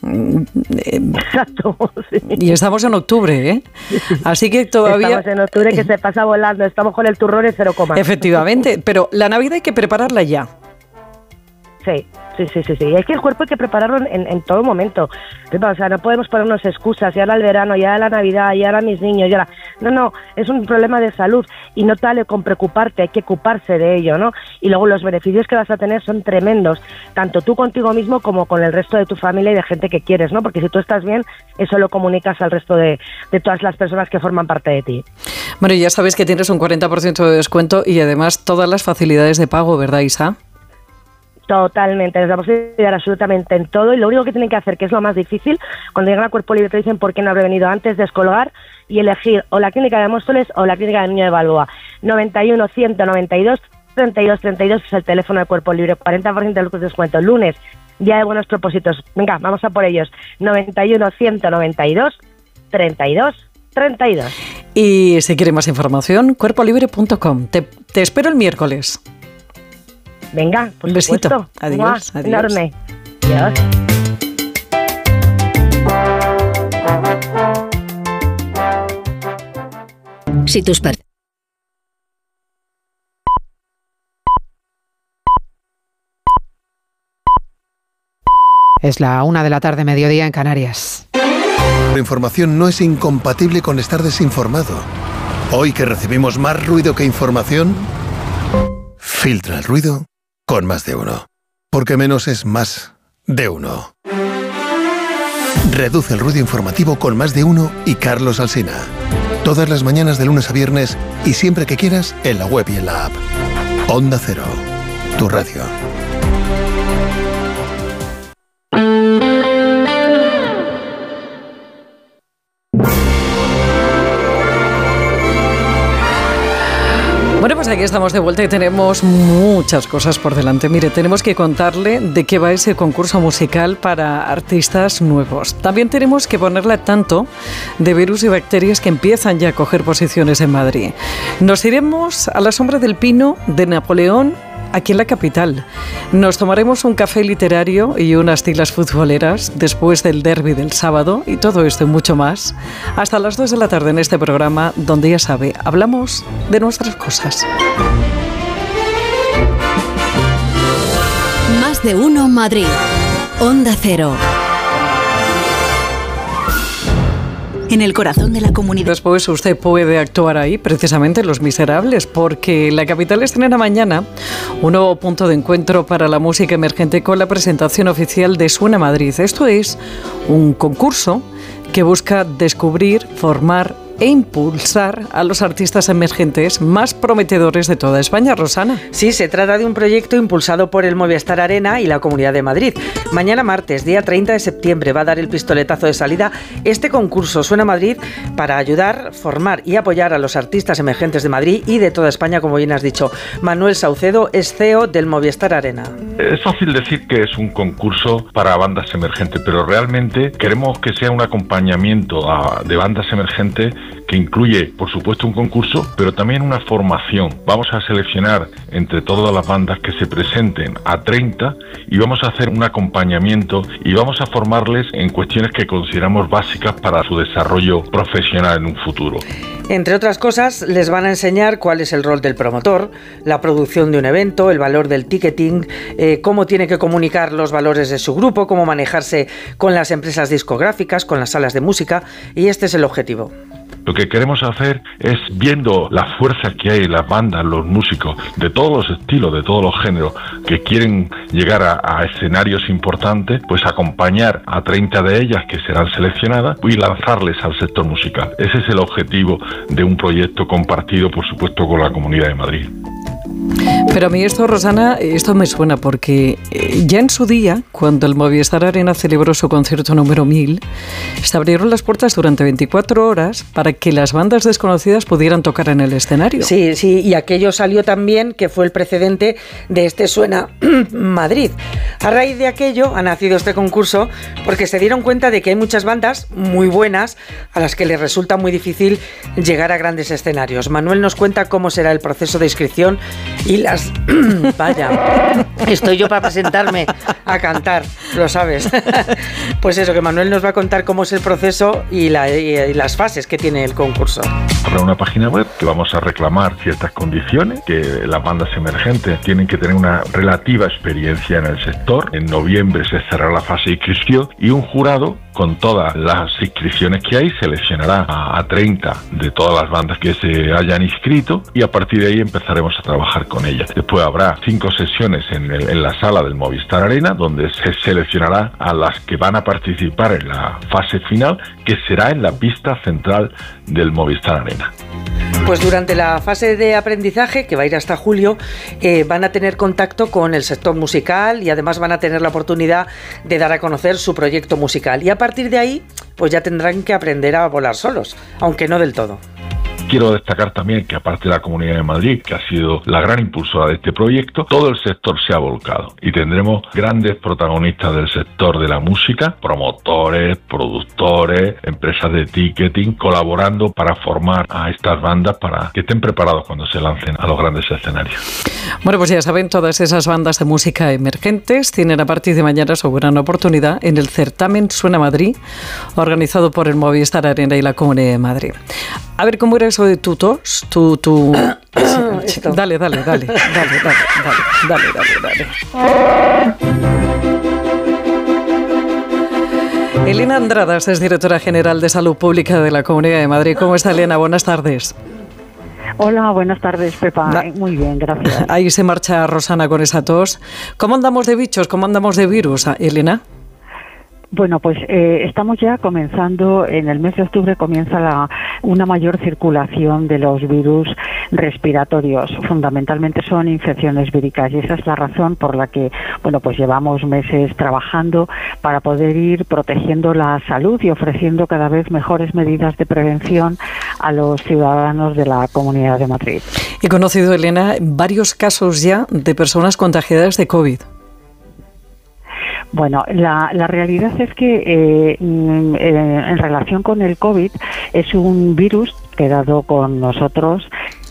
Exacto, sí. Y estamos en octubre, ¿eh? Así que todavía... Estamos en octubre que se pasa volando, estamos con el turrón en cero coma. Efectivamente, pero la Navidad hay que prepararla ya. Sí, sí, sí, sí, sí. Es que el cuerpo hay que prepararlo en, en todo momento. O sea, no podemos ponernos excusas, y ahora el verano, y ahora la Navidad, y ahora mis niños, y ahora... No, no, es un problema de salud y no tal con preocuparte, hay que ocuparse de ello, ¿no? Y luego los beneficios que vas a tener son tremendos, tanto tú contigo mismo como con el resto de tu familia y de gente que quieres, ¿no? Porque si tú estás bien, eso lo comunicas al resto de, de todas las personas que forman parte de ti. Bueno, ya sabes que tienes un cuarenta por ciento de descuento y además todas las facilidades de pago, ¿verdad, Isa? Totalmente, les vamos a ayudar absolutamente en todo y lo único que tienen que hacer, que es lo más difícil, cuando llegan a Cuerpo Libre te dicen por qué no habré venido antes, descolgar y elegir o la clínica de Móstoles o la clínica del Niño de Balboa. noventa y uno, ciento noventa y dos, treinta y dos, treinta y dos es el teléfono de Cuerpo Libre, cuarenta por ciento de descuento. Lunes, día de buenos propósitos. Venga, vamos a por ellos. noventa y uno, ciento noventa y dos, treinta y dos, treinta y dos. Y si quiere más información, cuerpo libre punto com. Te, te espero el miércoles. Venga, por un besito. Supuesto. Adiós, adiós. Enorme. Adiós. Si tus per- Es la una de la tarde, mediodía en Canarias. La información no es incompatible con estar desinformado. Hoy que recibimos más ruido que información, filtra el ruido con Más de Uno. Porque menos es más de uno. Reduce el ruido informativo con Más de Uno y Carlos Alsina. Todas las mañanas de lunes a viernes y siempre que quieras en la web y en la app. Onda Cero, tu radio. Bueno, pues aquí estamos de vuelta y tenemos muchas cosas por delante. Mire, tenemos que contarle de qué va ese concurso musical para artistas nuevos. También tenemos que ponerle al tanto de virus y bacterias que empiezan ya a coger posiciones en Madrid. Nos iremos a la sombra del pino de Napoleón, aquí en la capital. Nos tomaremos un café literario y unas tilas futboleras después del derbi del sábado y todo esto y mucho más hasta las dos de la tarde en este programa donde, ya sabe, hablamos de nuestras cosas. Más de Uno Madrid. Onda Cero. En el corazón de la comunidad. Después usted puede actuar ahí, precisamente en Los Miserables, porque la capital estrena mañana un nuevo punto de encuentro para la música emergente con la presentación oficial de Suena Madrid. Esto es un concurso que busca descubrir, formar e impulsar a los artistas emergentes más prometedores de toda España. Rosana. Sí, se trata de un proyecto impulsado por el Movistar Arena y la Comunidad de Madrid. Mañana martes, día treinta de septiembre, va a dar el pistoletazo de salida este concurso Suena Madrid para ayudar, formar y apoyar a los artistas emergentes de Madrid y de toda España, como bien has dicho. Manuel Saucedo es C E O del Movistar Arena. Es fácil decir que es un concurso para bandas emergentes, pero realmente queremos que sea un acompañamiento a, de bandas emergentes que incluye, por supuesto, un concurso, pero también una formación. Vamos a seleccionar entre todas las bandas que se presenten a treinta y vamos a hacer un acompañamiento y vamos a formarles en cuestiones que consideramos básicas para su desarrollo profesional en un futuro. Entre otras cosas, les van a enseñar cuál es el rol del promotor, la producción de un evento, el valor del ticketing, eh, cómo tiene que comunicar los valores de su grupo, cómo manejarse con las empresas discográficas, con las salas de música, y este es el objetivo. Lo que queremos hacer es, viendo la fuerza que hay en las bandas, los músicos, de todos los estilos, de todos los géneros, que quieren llegar a, a escenarios importantes, pues acompañar a treinta de ellas que serán seleccionadas y lanzarles al sector musical. Ese es el objetivo de un proyecto compartido, por supuesto, con la Comunidad de Madrid. Pero a mí esto, Rosana, esto me suena porque ya en su día, cuando el Movistar Arena celebró su concierto número mil, se abrieron las puertas durante veinticuatro horas para que las bandas desconocidas pudieran tocar en el escenario. Sí, sí, y aquello salió también, que fue el precedente de este Suena Madrid. A raíz de aquello ha nacido este concurso porque se dieron cuenta de que hay muchas bandas muy buenas a las que les resulta muy difícil llegar a grandes escenarios. Manuel nos cuenta cómo será el proceso de inscripción y las... Vaya, estoy yo para presentarme a cantar, lo sabes. Pues eso, que Manuel nos va a contar cómo es el proceso y, la, y las fases que tiene el concurso. Habrá una página web que vamos a reclamar ciertas condiciones, que las bandas emergentes tienen que tener una relativa experiencia en el sector. En noviembre se cerrará la fase de inscripción y un jurado, con todas las inscripciones que hay, seleccionará a, a treinta de todas las bandas que se hayan inscrito y a partir de ahí empezaremos a trabajar con ellas. Después habrá cinco sesiones en, el, en la sala del Movistar Arena, donde se seleccionará a las que van a participar en la fase final, que será en la pista central del Movistar Arena. Pues durante la fase de aprendizaje, que va a ir hasta julio, eh, van a tener contacto con el sector musical y además van a tener la oportunidad de dar a conocer su proyecto musical. Y a partir de ahí, pues ya tendrán que aprender a volar solos, aunque no del todo. Quiero destacar también que, aparte de la Comunidad de Madrid, que ha sido la gran impulsora de este proyecto, todo el sector se ha volcado y tendremos grandes protagonistas del sector de la música, promotores, productores, empresas de ticketing, colaborando para formar a estas bandas para que estén preparados cuando se lancen a los grandes escenarios. Bueno, pues ya saben, todas esas bandas de música emergentes tienen a partir de mañana su gran oportunidad en el certamen Suena Madrid, organizado por el Movistar Arena y la Comunidad de Madrid. A ver, ¿cómo era eso de tu tos? Tu, tu... Dale, dale, dale, dale, dale, dale, dale, dale, dale. Elena Andradas es directora general de Salud Pública de la Comunidad de Madrid. ¿Cómo está, Elena? Buenas tardes. Hola, buenas tardes, Pepa. Da, Muy bien, gracias. Ahí se marcha Rosana con esa tos. ¿Cómo andamos de bichos? ¿Cómo andamos de virus, Elena? Bueno, pues eh, estamos ya comenzando, en el mes de octubre comienza la, una mayor circulación de los virus respiratorios. Fundamentalmente son infecciones víricas y esa es la razón por la que, bueno, pues llevamos meses trabajando para poder ir protegiendo la salud y ofreciendo cada vez mejores medidas de prevención a los ciudadanos de la Comunidad de Madrid. He conocido, Elena, varios casos ya de personas contagiadas de COVID. Bueno, la, la realidad es que eh, en, en relación con el COVID es un virus quedado con nosotros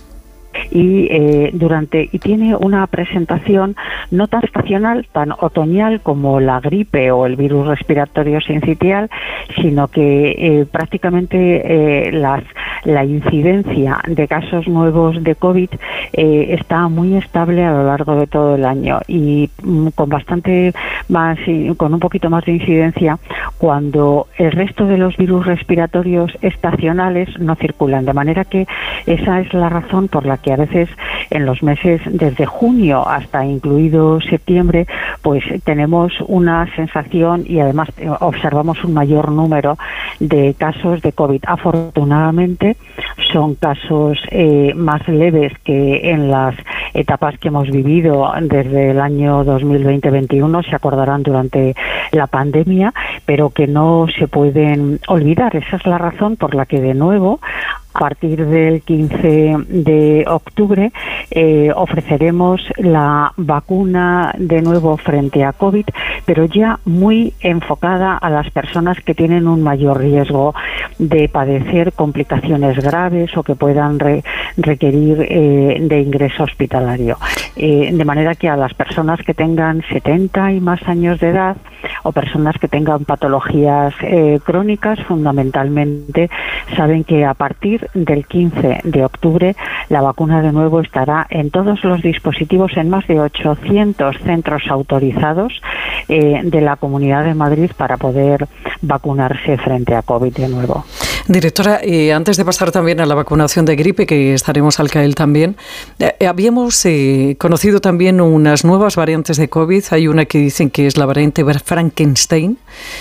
y eh, durante y tiene una presentación no tan estacional, tan otoñal como la gripe o el virus respiratorio sincitial, sino que eh, prácticamente eh, las la incidencia de casos nuevos de COVID eh, está muy estable a lo largo de todo el año y mm, con bastante más, con un poquito más de incidencia cuando el resto de los virus respiratorios estacionales no circulan. De manera que esa es la razón por la que a veces en los meses desde junio hasta incluido septiembre, pues tenemos una sensación y además observamos un mayor número de casos de COVID. Afortunadamente son casos eh, más leves que en las etapas que hemos vivido desde el año dos mil veinte veintiuno, se acordarán durante la pandemia, pero que no se pueden olvidar. Esa es la razón por la que de nuevo a partir del quince de octubre eh, ofreceremos la vacuna de nuevo frente a COVID, pero ya muy enfocada a las personas que tienen un mayor riesgo de padecer complicaciones graves o que puedan re, requerir eh, de ingreso hospitalario. Eh, de manera que a las personas que tengan setenta y más años de edad o personas que tengan patologías eh, crónicas, fundamentalmente saben que a partir del quince de octubre, la vacuna de nuevo estará en todos los dispositivos en más de ochocientos centros autorizados eh, de la Comunidad de Madrid para poder vacunarse frente a COVID de nuevo. Directora, eh, antes de pasar también a la vacunación de gripe, que estaremos al caer también, eh, habíamos eh, conocido también unas nuevas variantes de COVID. Hay una que dicen que es la variante Frankenstein,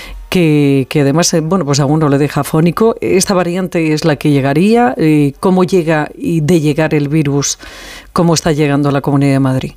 que, que además, eh, bueno, pues a uno le deja afónico. ¿Esta variante es la que llegaría? Eh, ¿Cómo llega y de llegar el virus? ¿Cómo está llegando a la Comunidad de Madrid?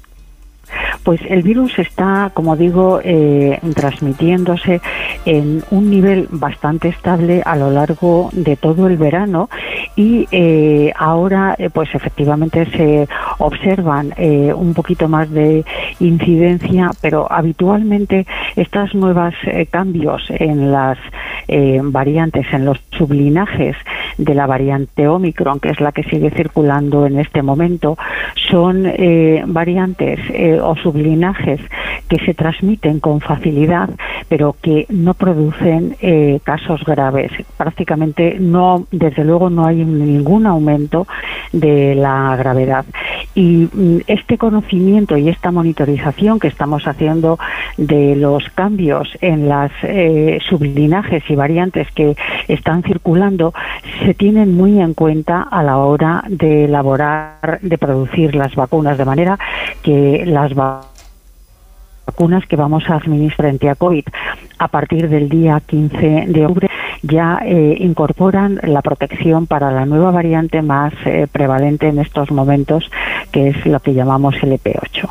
Pues el virus está, como digo, eh, transmitiéndose en un nivel bastante estable a lo largo de todo el verano y eh, ahora eh, pues efectivamente se observan eh, un poquito más de incidencia, pero habitualmente estos nuevos eh, cambios en las eh, variantes, en los sublinajes de la variante Omicron, que es la que sigue circulando en este momento, son eh, variantes eh, o sublinajes que se transmiten con facilidad, pero que no producen eh, casos graves. Prácticamente no, desde luego no hay ningún aumento de la gravedad. Y mm, este conocimiento y esta monitorización que estamos haciendo de los cambios en las eh, sublinajes y variantes que están circulando se tienen muy en cuenta a la hora de elaborar, de producir las vacunas, de manera que las vacunas vacunas que vamos a administrar frente a COVID a partir del día quince de octubre ya eh, incorporan la protección para la nueva variante más eh, prevalente en estos momentos, que es lo que llamamos el E P ocho.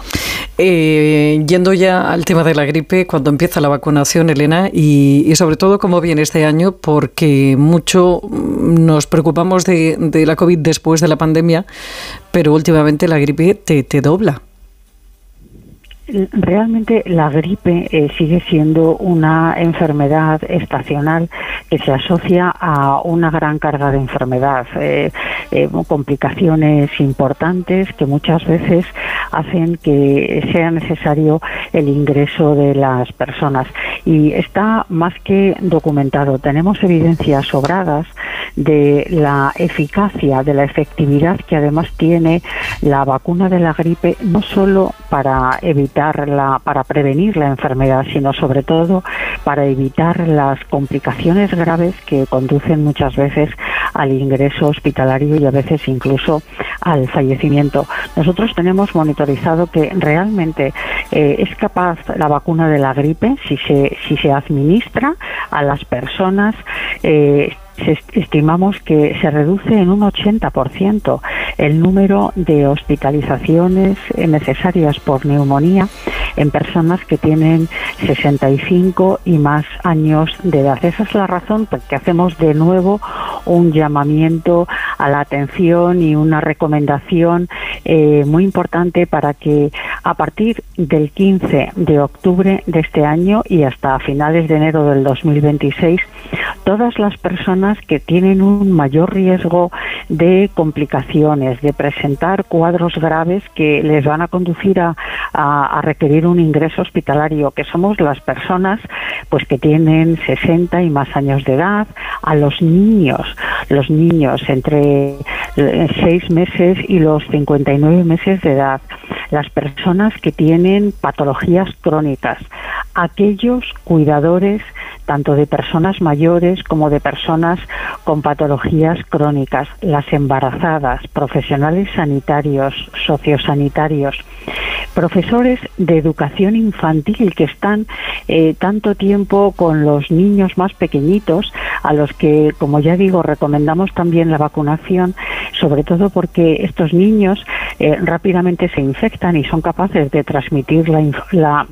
Eh, yendo ya al tema de la gripe, cuando empieza la vacunación, Elena, y, y sobre todo cómo viene este año, porque mucho nos preocupamos de, de la COVID después de la pandemia, pero últimamente la gripe te, te dobla. Realmente la gripe eh, sigue siendo una enfermedad estacional que se asocia a una gran carga de enfermedad, eh, eh, complicaciones importantes que muchas veces hacen que sea necesario el ingreso de las personas. Y está más que documentado. Tenemos evidencias sobradas de la eficacia, de la efectividad que además tiene la vacuna de la gripe, no solo para evitar la, para prevenir la enfermedad, sino sobre todo para evitar las complicaciones graves que conducen muchas veces al ingreso hospitalario y a veces incluso al fallecimiento. Nosotros tenemos monitorizado que realmente eh, es capaz la vacuna de la gripe, si se, si se administra a las personas, eh, estimamos que se reduce en un ochenta por ciento el número de hospitalizaciones necesarias por neumonía en personas que tienen sesenta y cinco y más años de edad. Esa es la razón por que hacemos de nuevo un llamamiento a la atención y una recomendación eh, muy importante para que a partir del quince de octubre de este año y hasta finales de enero del dos mil veintiséis, todas las personas que tienen un mayor riesgo de complicaciones, de presentar cuadros graves que les van a conducir a, a, a requerir un ingreso hospitalario, que somos las personas pues que tienen sesenta y más años de edad, a los niños, los niños entre seis meses y los cincuenta y nueve meses de edad, las personas que tienen patologías crónicas, aquellos cuidadores tanto de personas mayores como de personas con patologías crónicas, las embarazadas, profesionales sanitarios, sociosanitarios, profesores de educación infantil que están eh, tanto tiempo con los niños más pequeñitos, a los que, como ya digo, recomendamos también la vacunación, sobre todo porque estos niños eh, rápidamente se infectan y son capaces de transmitir la, la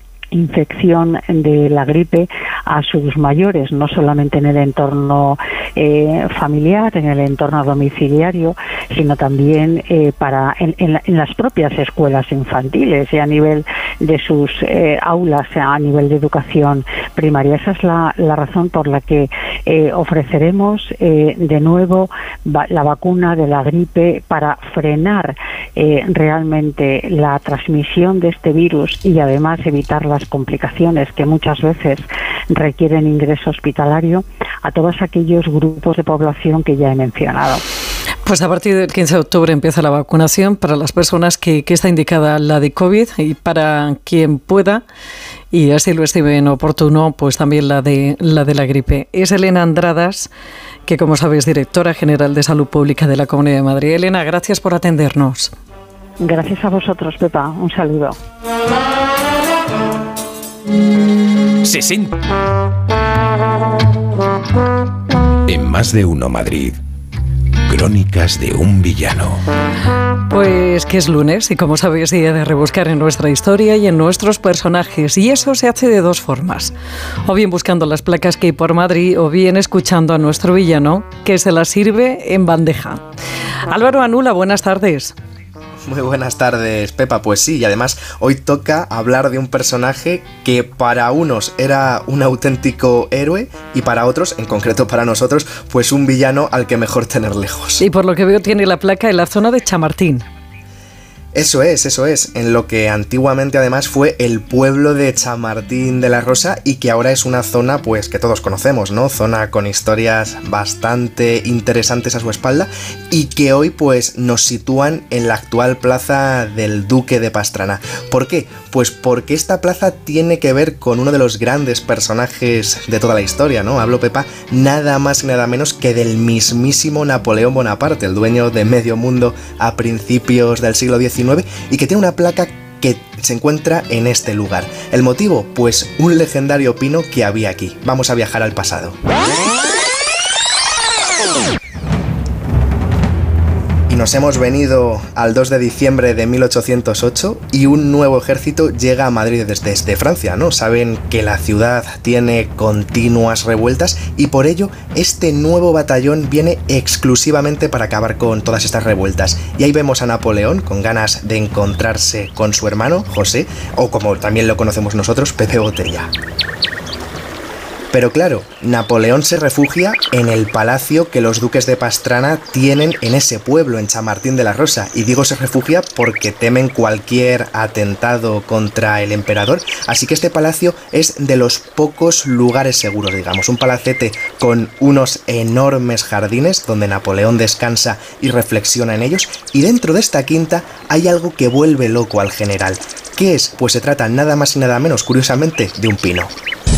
infección de la gripe a sus mayores, no solamente en el entorno eh, familiar, en el entorno domiciliario, sino también eh, para en, en, en las propias escuelas infantiles y a nivel de sus eh, aulas, a nivel de educación primaria. Esa es la, la razón por la que eh, ofreceremos eh, de nuevo va, la vacuna de la gripe para frenar eh, realmente la transmisión de este virus y además evitar las complicaciones que muchas veces requieren ingreso hospitalario a todos aquellos grupos de población que ya he mencionado. Pues a partir del quince de octubre empieza la vacunación para las personas que, que está indicada la de COVID y para quien pueda y así lo estimen oportuno, pues también la de la de la gripe. Es Elena Andradas, que como sabes, directora general de Salud Pública de la Comunidad de Madrid. Elena, gracias por atendernos. Gracias a vosotros, Pepa. Un saludo. sesenta. En Más de Uno Madrid. Crónicas de un villano. Pues que es lunes y como sabéis, día de rebuscar en nuestra historia y en nuestros personajes, y eso se hace de dos formas, o bien buscando las placas que hay por Madrid o bien escuchando a nuestro villano que se las sirve en bandeja. Álvaro Anula, buenas tardes. Muy buenas tardes, Pepa. Pues sí, y además hoy toca hablar de un personaje que para unos era un auténtico héroe y para otros, en concreto para nosotros, pues un villano al que mejor tener lejos. Y por lo que veo tiene la placa en la zona de Chamartín. Eso es, eso es, en lo que antiguamente además fue el pueblo de Chamartín de la Rosa y que ahora es una zona pues que todos conocemos, ¿no? Zona con historias bastante interesantes a su espalda y que hoy pues nos sitúan en la actual plaza del Duque de Pastrana. ¿Por qué? Pues porque esta plaza tiene que ver con uno de los grandes personajes de toda la historia, ¿no? Hablo, Pepa, nada más y nada menos que del mismísimo Napoleón Bonaparte, el dueño de medio mundo a principios del siglo diecinueve, y que tiene una placa que se encuentra en este lugar. ¿El motivo? Pues un legendario pino que había aquí. Vamos a viajar al pasado. Y nos hemos venido al dos de diciembre de mil ochocientos ocho y un nuevo ejército llega a Madrid desde, desde Francia, ¿no? Saben que la ciudad tiene continuas revueltas y por ello este nuevo batallón viene exclusivamente para acabar con todas estas revueltas. Y ahí vemos a Napoleón con ganas de encontrarse con su hermano, José, o como también lo conocemos nosotros, Pepe Botella. Pero claro, Napoleón se refugia en el palacio que los duques de Pastrana tienen en ese pueblo, en Chamartín de la Rosa. Y digo se refugia porque temen cualquier atentado contra el emperador. Así que este palacio es de los pocos lugares seguros, digamos. Un palacete con unos enormes jardines donde Napoleón descansa y reflexiona en ellos. Y dentro de esta quinta hay algo que vuelve loco al general. ¿Qué es? Pues se trata nada más y nada menos, curiosamente, de un pino.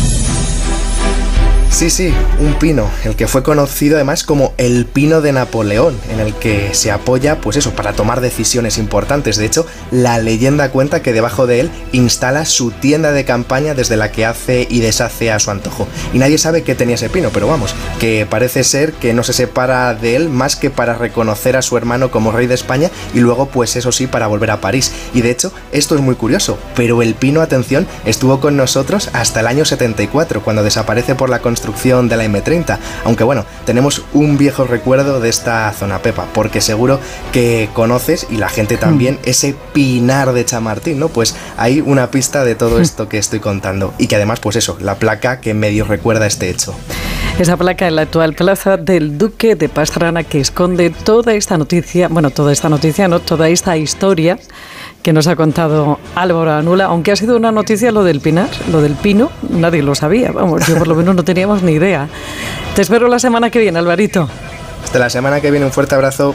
Sí, sí, un pino, el que fue conocido además como el pino de Napoleón, en el que se apoya, pues eso, para tomar decisiones importantes. De hecho, la leyenda cuenta que debajo de él instala su tienda de campaña desde la que hace y deshace a su antojo. Y nadie sabe qué tenía ese pino, pero vamos, que parece ser que no se separa de él más que para reconocer a su hermano como rey de España y luego, pues eso sí, para volver a París. Y de hecho, esto es muy curioso, pero el pino, atención, estuvo con nosotros hasta el año setenta y cuatro, cuando desaparece por la construcción de la eme treinta, aunque bueno, tenemos un viejo recuerdo de esta zona, Pepa, porque seguro que conoces, y la gente también, mm. ese Pinar de Chamartín, ¿no? Pues hay una pista de todo esto que estoy contando, y que además, pues eso, la placa que medio recuerda este hecho. Esa placa en la actual plaza del Duque de Pastrana que esconde toda esta noticia, bueno, toda esta noticia, no, toda esta historia que nos ha contado Álvaro Anula, aunque ha sido una noticia lo del Pinar, lo del pino, nadie lo sabía, vamos, yo por lo menos no teníamos ni idea. Te espero la semana que viene, Alvarito. Hasta la semana que viene, un fuerte abrazo.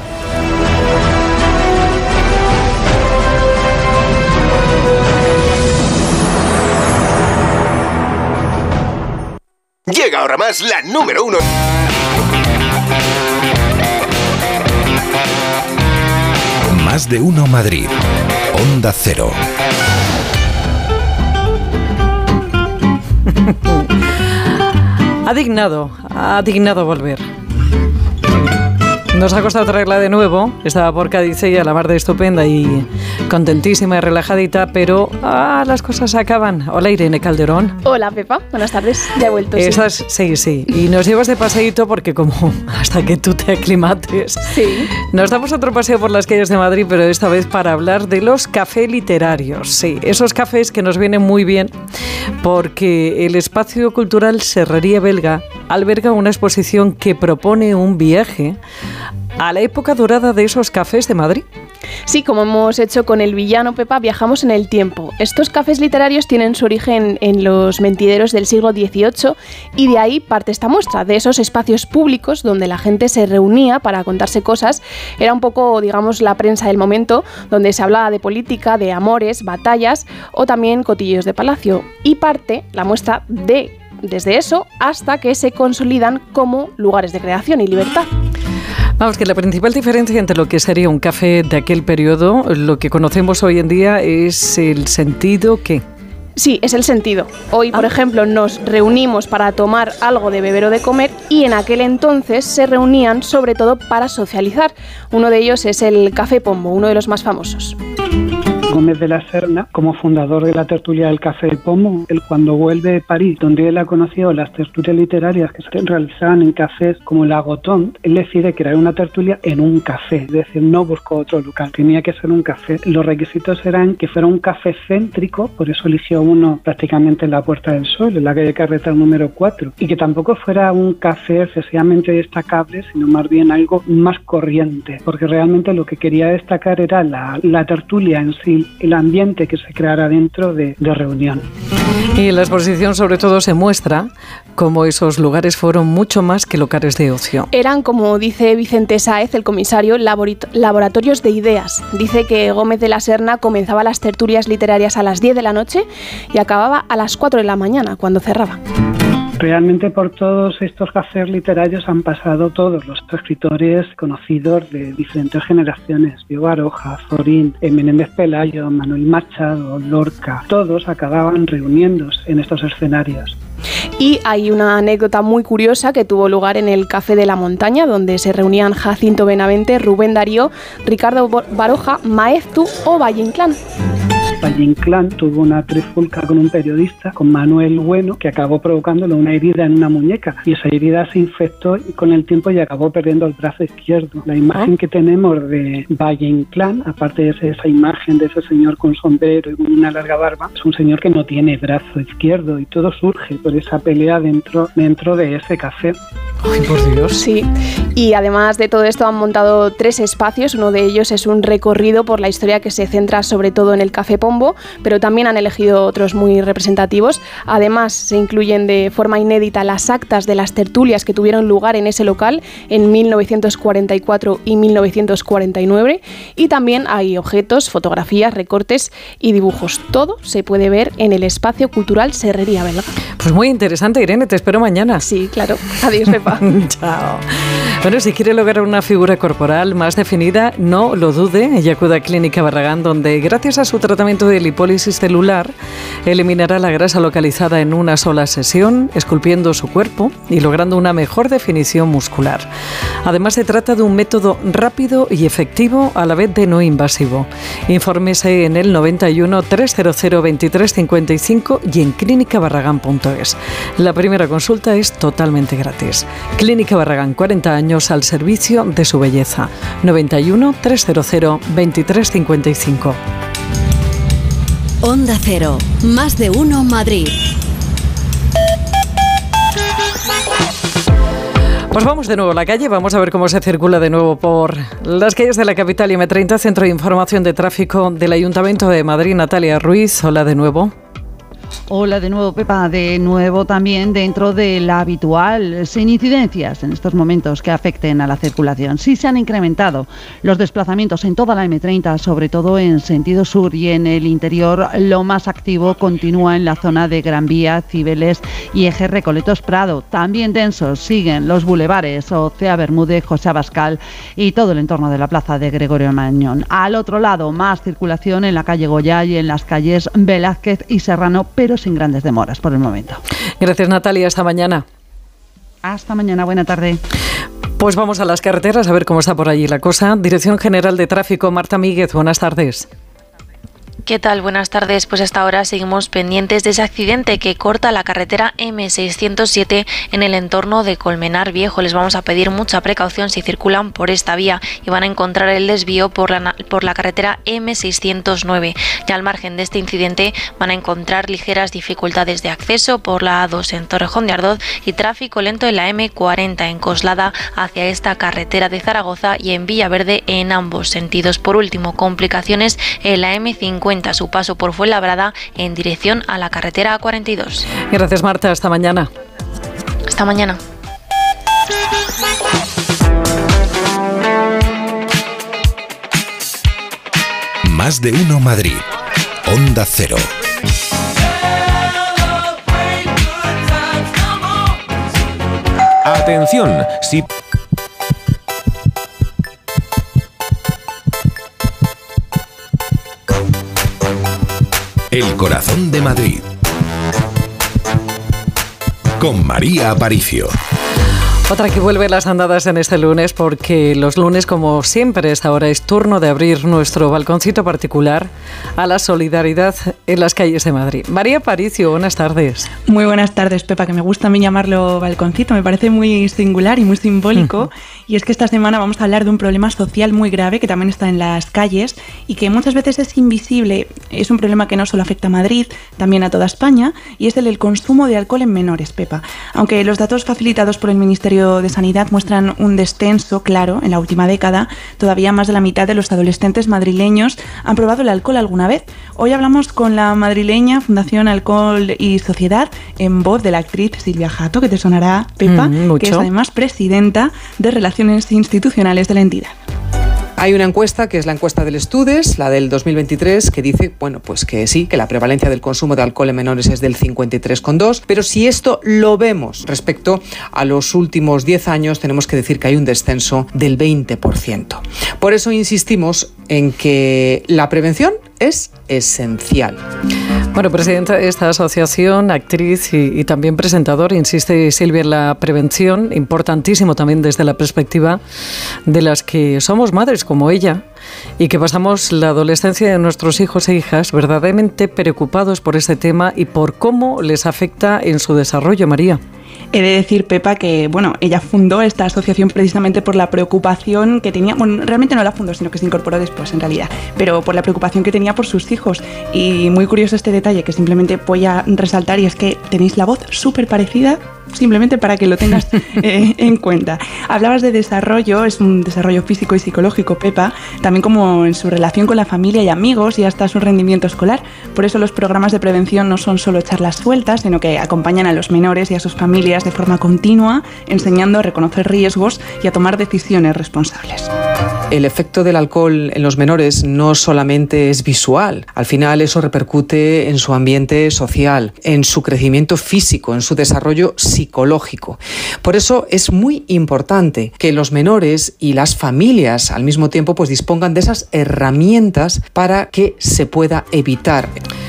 Llega ahora más la número uno. Más de Uno Madrid. Onda Cero. Ha dignado, ha dignado volver. Nos ha costado traerla de nuevo, estaba por Cádiz ella, la mar de estupenda y contentísima y relajadita, pero ah, las cosas se acaban. Hola Irene Calderón. Hola Pepa, buenas tardes, ya he vuelto. Estás, sí. sí, sí, y nos llevas de paseíto porque como hasta que tú te aclimates, sí. Nos damos otro paseo por las calles de Madrid, pero esta vez para hablar de los cafés literarios. Sí, esos cafés que nos vienen muy bien porque el Espacio Cultural Serrería Belga alberga una exposición que propone un viaje a la época dorada de esos cafés de Madrid. Sí, como hemos hecho con El villano, Pepa, viajamos en el tiempo. Estos cafés literarios tienen su origen en los mentideros del siglo dieciocho y de ahí parte esta muestra, de esos espacios públicos donde la gente se reunía para contarse cosas. Era un poco, digamos, la prensa del momento, donde se hablaba de política, de amores, batallas o también cotilleos de palacio. Y parte la muestra de desde eso hasta que se consolidan como lugares de creación y libertad. Vamos, que la principal diferencia entre lo que sería un café de aquel periodo, lo que conocemos hoy en día, es el sentido que... Sí, es el sentido. Hoy, por ah. ejemplo, nos reunimos para tomar algo de beber o de comer y en aquel entonces se reunían sobre todo para socializar. Uno de ellos es el Café Pombo, uno de los más famosos. Gómez de la Serna, como fundador de la tertulia del Café de Pombo, él cuando vuelve de París, donde él ha conocido las tertulias literarias que se realizaban en cafés como la Goton, él decide crear una tertulia en un café, es decir, no buscó otro local, tenía que ser un café. Los requisitos eran que fuera un café céntrico, por eso eligió uno prácticamente en la Puerta del Sol, en la calle Carretal número cuatro, y que tampoco fuera un café excesivamente destacable, sino más bien algo más corriente, porque realmente lo que quería destacar era la, la tertulia en sí, el ambiente que se creara dentro de, de reunión. Y en la exposición sobre todo se muestra cómo esos lugares fueron mucho más que locales de ocio. Eran, como dice Vicente Sáez, el comisario, laboratorios de ideas. Dice que Gómez de la Serna comenzaba las tertulias literarias a las diez de la noche y acababa a las cuatro de la mañana, cuando cerraba. Realmente por todos estos cafés literarios han pasado todos los escritores conocidos de diferentes generaciones. Pío Baroja, Zorín, Menéndez Pelayo, Manuel Machado, Lorca. Todos acababan reuniéndose en estos escenarios. Y hay una anécdota muy curiosa que tuvo lugar en el Café de la Montaña, donde se reunían Jacinto Benavente, Rubén Darío, Ricardo Baroja, Maeztu o Valle Inclán. Valle Inclán tuvo una trifulca con un periodista, con Manuel Bueno, que acabó provocándole una herida en una muñeca y esa herida se infectó y con el tiempo ya acabó perdiendo el brazo izquierdo. La imagen que tenemos de Valle Inclán, aparte de esa imagen de ese señor con sombrero y con una larga barba, es un señor que no tiene brazo izquierdo y todo surge por esa pelea dentro, dentro de ese café. Ay, por Dios. Sí, y además de todo esto han montado tres espacios. Uno de ellos es un recorrido por la historia que se centra sobre todo en el Café Pombo, pero también han elegido otros muy representativos. Además, se incluyen de forma inédita las actas de las tertulias que tuvieron lugar en ese local en mil novecientos cuarenta y cuatro y mil novecientos cuarenta y nueve, y también hay objetos, fotografías, recortes y dibujos. Todo se puede ver en el Espacio Cultural Serrería Belga. Pues muy interesante, Irene, te espero mañana. Sí, claro. Adiós, Pepa. Chao. Bueno, si quiere lograr una figura corporal más definida, no lo dude y acuda a Clínica Barragán, donde gracias a su tratamiento de lipólisis celular eliminará la grasa localizada en una sola sesión, esculpiendo su cuerpo y logrando una mejor definición muscular. Además, se trata de un método rápido y efectivo, a la vez de no invasivo. Infórmese en el noventa y uno, trescientos veintitrés cincuenta y cinco y en clínica barragán punto es. La primera consulta es totalmente gratis. Clínica Barragán, cuarenta años al servicio de su belleza. noventa y uno, trescientos veintitrés cincuenta y cinco. Onda Cero, más de uno Madrid. Pues vamos de nuevo a la calle, vamos a ver cómo se circula de nuevo por las calles de la capital y eme treinta, Centro de Información de Tráfico del Ayuntamiento de Madrid. Natalia Ruiz, hola de nuevo. Hola de nuevo, Pepa, de nuevo también dentro de la habitual, sin incidencias en estos momentos que afecten a la circulación. Sí se han incrementado los desplazamientos en toda la eme treinta, sobre todo en sentido sur, y en el interior lo más activo continúa en la zona de Gran Vía, Cibeles y Eje Recoletos Prado. También densos siguen los bulevares Ocea Bermúdez, José Abascal y todo el entorno de la plaza de Gregorio Marañón. Al otro lado, más circulación en la calle Goya y en las calles Velázquez y Serrano, pero sin grandes demoras por el momento. Gracias, Natalia. Hasta mañana. Hasta mañana. Buena tarde. Pues vamos a las carreteras a ver cómo está por allí la cosa. Dirección General de Tráfico, Marta Míguez. Buenas tardes. ¿Qué tal? Buenas tardes. Pues hasta ahora seguimos pendientes de ese accidente que corta la carretera eme seiscientos siete en el entorno de Colmenar Viejo. Les vamos a pedir mucha precaución si circulan por esta vía y van a encontrar el desvío por la, por la carretera eme seiscientos nueve. Ya al margen de este incidente van a encontrar ligeras dificultades de acceso por la A dos en Torrejón de Ardoz y tráfico lento en la eme cuarenta en Coslada hacia esta carretera de Zaragoza y en Villaverde en ambos sentidos. Por último, complicaciones en la eme cincuenta a su paso por Fuenlabrada en dirección a la carretera A cuarenta y dos. Gracias, Marta. Hasta mañana. Hasta mañana. Más de uno Madrid. Onda Cero. Atención, si... El corazón de Madrid. Con María Aparicio. Otra que vuelve las andadas en este lunes, porque los lunes, como siempre, a esta hora es turno de abrir nuestro balconcito particular a la solidaridad en las calles de Madrid. María Aparicio, buenas tardes. Muy buenas tardes, Pepa, que me gusta a mí llamarlo balconcito, me parece muy singular y muy simbólico. Y es que esta semana vamos a hablar de un problema social muy grave que también está en las calles y que muchas veces es invisible. Es un problema que no solo afecta a Madrid, también a toda España, y es el del consumo de alcohol en menores, Pepa. Aunque los datos facilitados por el Ministerio de Sanidad muestran un descenso claro en la última década, todavía más de la mitad de los adolescentes madrileños han probado el alcohol alguna vez. Hoy hablamos con la madrileña Fundación Alcohol y Sociedad, en voz de la actriz Silvia Jato, que te sonará, Pepa, mm, que es además presidenta de Relaciones Institucionales de la entidad. Hay una encuesta, que es la encuesta del Estudes, la del dos mil veintitrés, que dice, bueno, pues que sí, que la prevalencia del consumo de alcohol en menores es del cincuenta y tres coma dos, pero si esto lo vemos respecto a los últimos diez años, tenemos que decir que hay un descenso del veinte por ciento. Por eso insistimos en que la prevención es esencial. Bueno, presidenta de esta asociación, actriz y, y también presentador, insiste Silvia en la prevención, importantísimo también desde la perspectiva de las que somos madres como ella y que pasamos la adolescencia de nuestros hijos e hijas verdaderamente preocupados por este tema y por cómo les afecta en su desarrollo, María. He de decir, Pepa, que bueno, ella fundó esta asociación precisamente por la preocupación que tenía, bueno, realmente no la fundó, sino que se incorporó después en realidad, pero por la preocupación que tenía por sus hijos. Y muy curioso este detalle que simplemente voy a resaltar, y es que tenéis la voz súper parecida, simplemente para que lo tengas eh, en cuenta. Hablabas de desarrollo, es un desarrollo físico y psicológico, Pepa, también como en su relación con la familia y amigos y hasta su rendimiento escolar. Por eso los programas de prevención no son solo charlas sueltas, sino que acompañan a los menores y a sus familias de forma continua, enseñando a reconocer riesgos y a tomar decisiones responsables. El efecto del alcohol en los menores no solamente es visual, al final eso repercute en su ambiente social, en su crecimiento físico, en su desarrollo psicológico. Por eso es muy importante que los menores y las familias al mismo tiempo pues dispongan de esas herramientas para que se pueda evitar.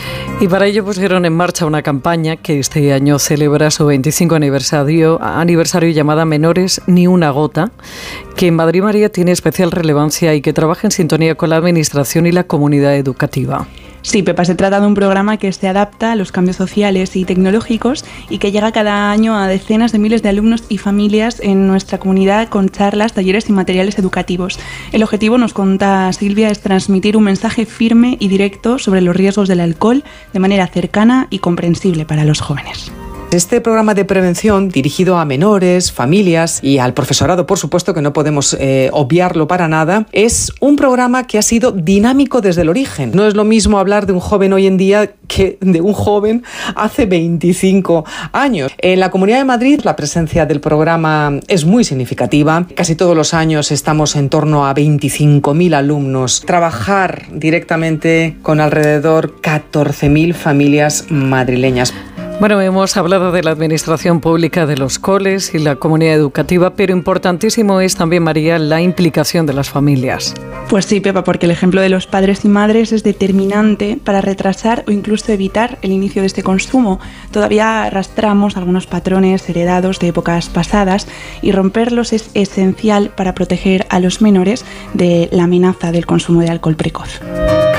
Y para ello pusieron en marcha una campaña que este año celebra su veinticinco aniversario, aniversario llamada Menores ni una gota, que en Madrid, María, tiene especial relevancia y que trabaja en sintonía con la Administración y la comunidad educativa. Sí, Pepa, se trata de un programa que se adapta a los cambios sociales y tecnológicos y que llega cada año a decenas de miles de alumnos y familias en nuestra comunidad con charlas, talleres y materiales educativos. El objetivo, nos cuenta Silvia, es transmitir un mensaje firme y directo sobre los riesgos del alcohol de manera cercana y comprensible para los jóvenes. Este programa de prevención dirigido a menores, familias y al profesorado, por supuesto que no podemos eh, obviarlo para nada, es un programa que ha sido dinámico desde el origen. No es lo mismo hablar de un joven hoy en día que de un joven hace veinticinco años. En la Comunidad de Madrid la presencia del programa es muy significativa. Casi todos los años estamos en torno a veinticinco mil alumnos. Trabajar directamente con alrededor catorce mil familias madrileñas. Bueno, hemos hablado de la administración pública, de los coles y la comunidad educativa, pero importantísimo es también, María, la implicación de las familias. Pues sí, Pepa, porque el ejemplo de los padres y madres es determinante para retrasar o incluso evitar el inicio de este consumo. Todavía arrastramos algunos patrones heredados de épocas pasadas y romperlos es esencial para proteger a los menores de la amenaza del consumo de alcohol precoz.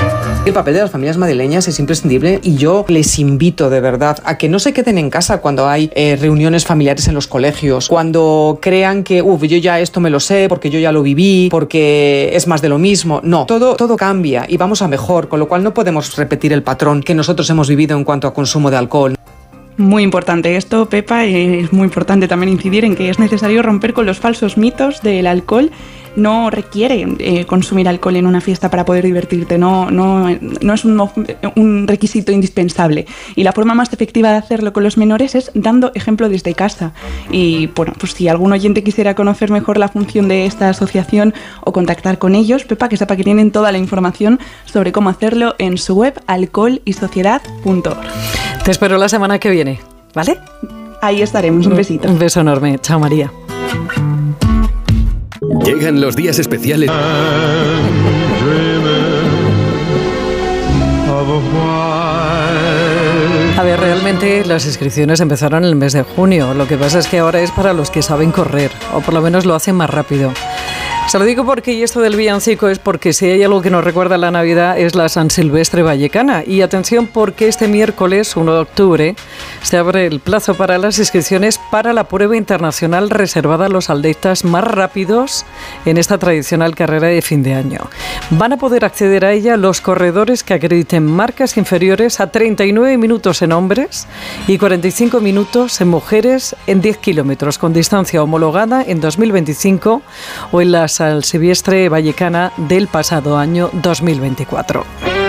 El papel de las familias madrileñas es imprescindible y yo les invito de verdad a que no se queden en casa cuando hay eh, reuniones familiares en los colegios, cuando crean que, uff, yo ya esto me lo sé, porque yo ya lo viví, porque es más de lo mismo. No, todo, todo cambia y vamos a mejor, con lo cual no podemos repetir el patrón que nosotros hemos vivido en cuanto a consumo de alcohol. Muy importante esto, Pepa, es muy importante también incidir en que es necesario romper con los falsos mitos del alcohol. No requiere eh, consumir alcohol en una fiesta para poder divertirte, no, no, no es un, un requisito indispensable. Y la forma más efectiva de hacerlo con los menores es dando ejemplo desde casa. Y bueno, pues si algún oyente quisiera conocer mejor la función de esta asociación o contactar con ellos, Pepa, que sepa que tienen toda la información sobre cómo hacerlo en su web alcohol y sociedad punto org. Te espero la semana que viene, ¿vale? Ahí estaremos, un besito. Un beso enorme, chao María. Llegan los días especiales. A ver, realmente las inscripciones empezaron en el mes de junio. Lo que pasa es que ahora es para los que saben correr, o por lo menos lo hacen más rápido. Se lo digo porque, y esto del villancico es porque si hay algo que nos recuerda a la Navidad es la San Silvestre Vallecana. Y atención porque este miércoles, uno de octubre, se abre el plazo para las inscripciones para la prueba internacional reservada a los atletas más rápidos en esta tradicional carrera de fin de año. Van a poder acceder a ella los corredores que acrediten marcas inferiores a treinta y nueve minutos en hombres y cuarenta y cinco minutos en mujeres en diez kilómetros, con distancia homologada en dos mil veinticinco o en las San Silvestre Vallecana del pasado año dos mil veinticuatro.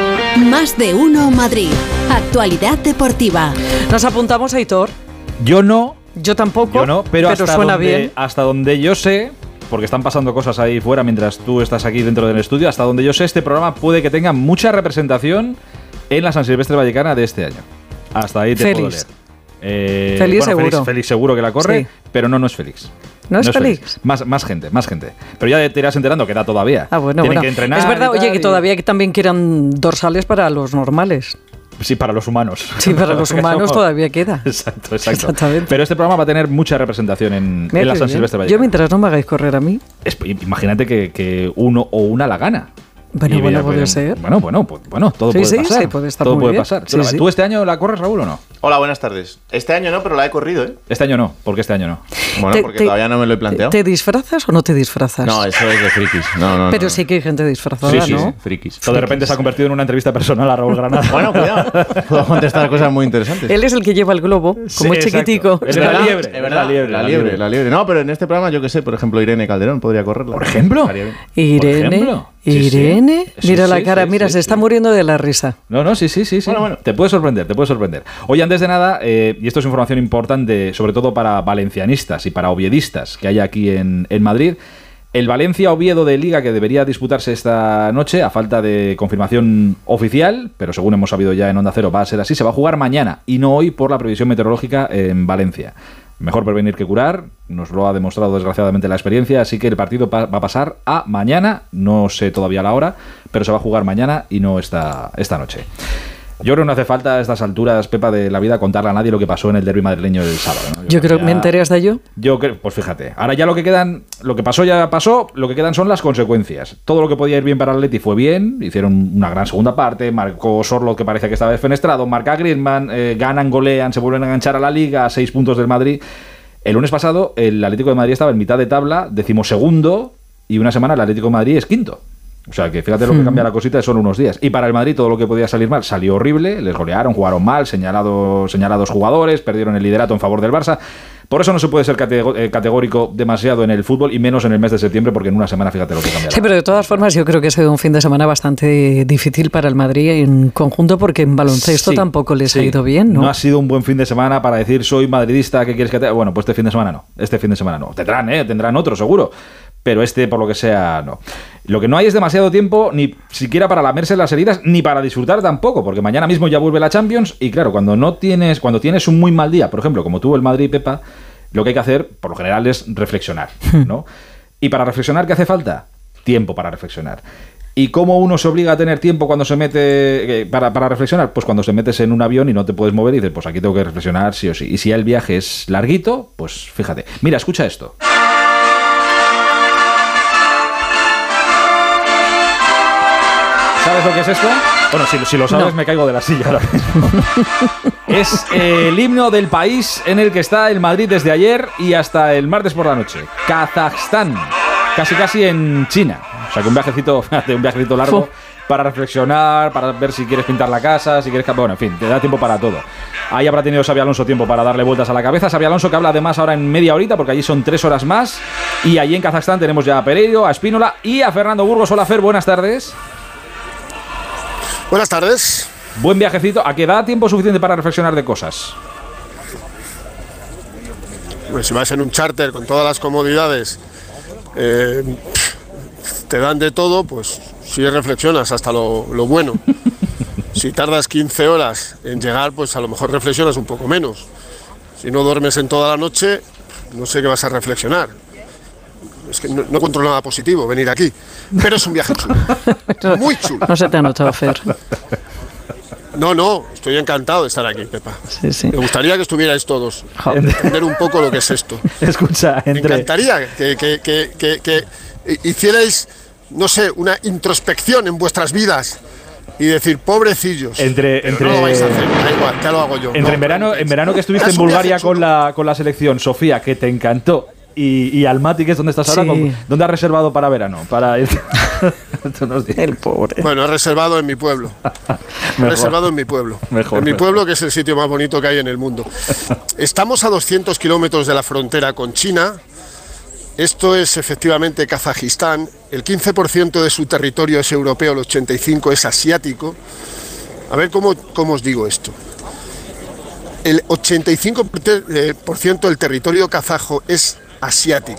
Más de uno Madrid. Actualidad deportiva. Nos apuntamos a Aitor. Yo no. Yo tampoco. Yo no, pero, pero hasta, suena donde, bien. hasta donde yo sé, porque están pasando cosas ahí fuera mientras tú estás aquí dentro del estudio, hasta donde yo sé, este programa puede que tenga mucha representación en la San Silvestre Vallecana de este año. Hasta ahí te Félix. puedo leer. Eh, Félix bueno, seguro. Félix, Félix seguro que la corre, Sí. pero no, no es Félix. ¿No es Félix? Más, más gente, más gente. Pero ya te irás enterando que da todavía. Ah, bueno, Tienen bueno. que entrenar. Es verdad, y oye, tal, que y- todavía que también quieran dorsales para los normales. Sí, para los humanos. Sí, para los humanos todavía queda. Exacto, exacto. Exactamente. Pero este programa va a tener mucha representación en, Mira en la qué San bien. Silvestre Yo Vallecana. mientras no me hagáis correr a mí. Es- imagínate que, que uno o una la gana. Bueno, Y bueno, ya puede pueden- ser. Bueno, bueno, pues, bueno, todo Sí, puede sí, pasar. sí, puede estar todo muy puede bien. pasar. Sí, ¿Tú, sí. ¿Tú este año la corres, Raúl, o no? Hola, buenas tardes. Este año no, pero la he corrido, ¿eh? Este año no. ¿Por qué este año no? Bueno, Te- porque te- todavía no me lo he planteado. ¿Te disfrazas o no te disfrazas? No, eso es de frikis. No, no, Pero no. sí que hay gente disfrazada, Sí, sí, ¿no? sí, frikis. Esto de repente se ha convertido en una entrevista personal a Raúl Granada. Bueno, cuidado. Puedo contestar cosas muy interesantes. Él es el que lleva el globo, como Sí, es chiquitico. exacto. Es ¿verdad? la liebre. Es verdad. La liebre, La la liebre, liebre. la liebre. No, pero en este programa, yo que sé, por ejemplo, Irene Calderón podría correrla. ¿Por ejemplo? Estaría bien. Irene, Por ejemplo. Sí, sí. Irene, Sí, mira sí, la cara, sí, mira, sí, se sí. está muriendo de la risa. No, no, sí, sí, sí, sí. Bueno, bueno. Te puede sorprender, te puede sorprender. Oye, antes de nada, eh, y esto es información importante, sobre todo para valencianistas y para oviedistas que hay aquí en, en Madrid, el Valencia-Oviedo de Liga, que debería disputarse esta noche, a falta de confirmación oficial, pero según hemos sabido ya en Onda Cero va a ser así, se va a jugar mañana y no hoy por la previsión meteorológica en Valencia. Mejor prevenir que curar, nos lo ha demostrado desgraciadamente la experiencia, así que el partido pa- va a pasar a mañana, no sé todavía la hora, pero se va a jugar mañana y no esta, esta noche. Yo creo que no hace falta a estas alturas, Pepa, de la vida contarle a nadie lo que pasó en el derbi madrileño del sábado, ¿no? Yo creo que ya- me enteré hasta yo. Yo creo, pues fíjate, ahora ya lo que quedan, lo que pasó ya pasó, lo que quedan son las consecuencias. Todo lo que podía ir bien para el Atleti fue bien, hicieron una gran segunda parte, marcó Sorloth, que parece que estaba desfenestrado, marca Griezmann, eh, ganan, golean, se vuelven a enganchar a la Liga, a seis puntos del Madrid. El lunes pasado el Atlético de Madrid estaba en mitad de tabla, decimosegundo, y una semana el Atlético de Madrid es quinto. O sea, que fíjate lo que cambia la cosita de solo unos días. Y para el Madrid todo lo que podía salir mal salió horrible, les golearon, jugaron mal, señalados, señalados jugadores, perdieron el liderato en favor del Barça. Por eso no se puede ser catego- eh, categórico demasiado en el fútbol y menos en el mes de septiembre, porque en una semana fíjate lo que cambia. Sí, pero de todas formas yo creo que ha sido un fin de semana bastante difícil para el Madrid en conjunto porque en baloncesto Sí, tampoco les sí. ha ido bien, ¿no? No ha sido un buen fin de semana para decir soy madridista, ¿qué quieres que te...? Bueno, pues este fin de semana no. Este fin de semana no. Tendrán, ¿eh? Tendrán otro, seguro. Pero este, por lo que sea, no. Lo que no hay es demasiado tiempo ni siquiera para lamerse las heridas, ni para disfrutar tampoco, porque mañana mismo ya vuelve la Champions y claro, cuando no tienes, cuando tienes un muy mal día, por ejemplo, como tuvo el Madrid, Pepa, lo que hay que hacer, por lo general, es reflexionar, ¿no? Y para reflexionar, ¿qué hace falta? Tiempo para reflexionar. ¿Y cómo uno se obliga a tener tiempo cuando se mete eh, para, para reflexionar? Pues cuando se metes en un avión y no te puedes mover y dices, pues aquí tengo que reflexionar sí o sí. Y si el viaje es larguito, pues fíjate. Mira, escucha esto. ¿Sabes lo que es esto? Bueno, si, si lo sabes, no. Me caigo de la silla ahora mismo. Es eh, el himno del país en el que está el Madrid desde ayer y hasta el martes por la noche. Kazajstán, casi casi en China. O sea que un viajecito, un viajecito largo Uf. para reflexionar, para ver si quieres pintar la casa, si quieres... Bueno, en fin, te da tiempo para todo. Ahí habrá tenido Xabi Alonso tiempo para darle vueltas a la cabeza. Xabi Alonso que habla además ahora en media horita, porque allí son tres horas más. Y allí en Kazajstán tenemos ya a Pereiro, a Espínola y a Fernando Burgos. Hola, Fer, buenas tardes. Buenas tardes. Buen viajecito. ¿A qué da tiempo suficiente para reflexionar de cosas? Pues si vas en un charter con todas las comodidades, eh, te dan de todo, pues si reflexionas hasta lo, lo bueno. Si tardas quince horas en llegar, pues a lo mejor reflexionas un poco menos. Si no duermes en toda la noche, no sé qué vas a reflexionar. Es que no, no encuentro nada positivo venir aquí. Pero es un viaje chulo. Muy chulo. No se te ha notado, Fer. No, no, estoy encantado de estar aquí, Pepa. Sí, sí. Me gustaría que estuvierais todos, Joder. entender un poco lo que es esto. Escucha, entre... Me encantaría que, que, que, que, que hicierais, no sé, una introspección en vuestras vidas y decir, pobrecillos. Entre, entre... No lo vais a hacer, da igual, ya lo hago yo. Entre no, en verano, en verano que estuviste en Bulgaria con la, con la selección, Sofía, que te encantó. Y, y Almaty, que es donde estás sí. ahora, ¿dónde has reservado para verano? Para ir... El pobre. Bueno, he reservado en mi pueblo. He reservado en mi pueblo. Mejor, en mi mejor. pueblo, que es el sitio más bonito que hay en el mundo. Estamos a doscientos kilómetros de la frontera con China. Esto es efectivamente Kazajistán. El quince por ciento de su territorio es europeo, el ochenta y cinco por ciento es asiático. A ver cómo, cómo os digo esto. El ochenta y cinco por ciento del territorio kazajo es asiático.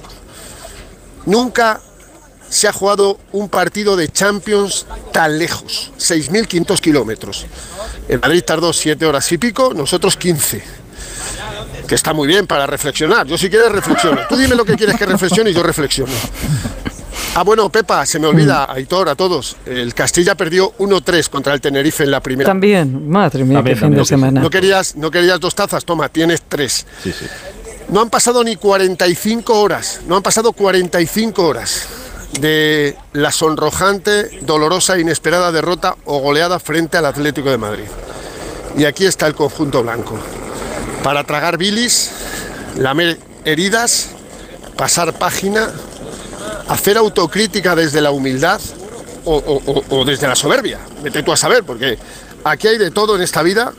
Nunca se ha jugado un partido de Champions tan lejos, seis mil quinientos kilómetros. El Madrid tardó siete horas y pico, nosotros quince. Que está muy bien para reflexionar. Yo si quieres reflexiono. Tú dime lo que quieres que reflexione y yo reflexiono. Ah, bueno, Pepa, se me olvida, Aitor, a todos. El Castilla perdió uno tres contra el Tenerife en la primera. También, madre mía, también, qué fin de semana. No querías, no querías dos tazas, toma, tienes tres. Sí, sí. No han pasado ni cuarenta y cinco horas, no han pasado cuarenta y cinco horas de la sonrojante, dolorosa e inesperada derrota o goleada frente al Atlético de Madrid. Y aquí está el conjunto blanco. Para tragar bilis, lamer heridas, pasar página, hacer autocrítica desde la humildad o, o, o, o desde la soberbia. Vete tú a saber, porque aquí hay de todo en esta vida.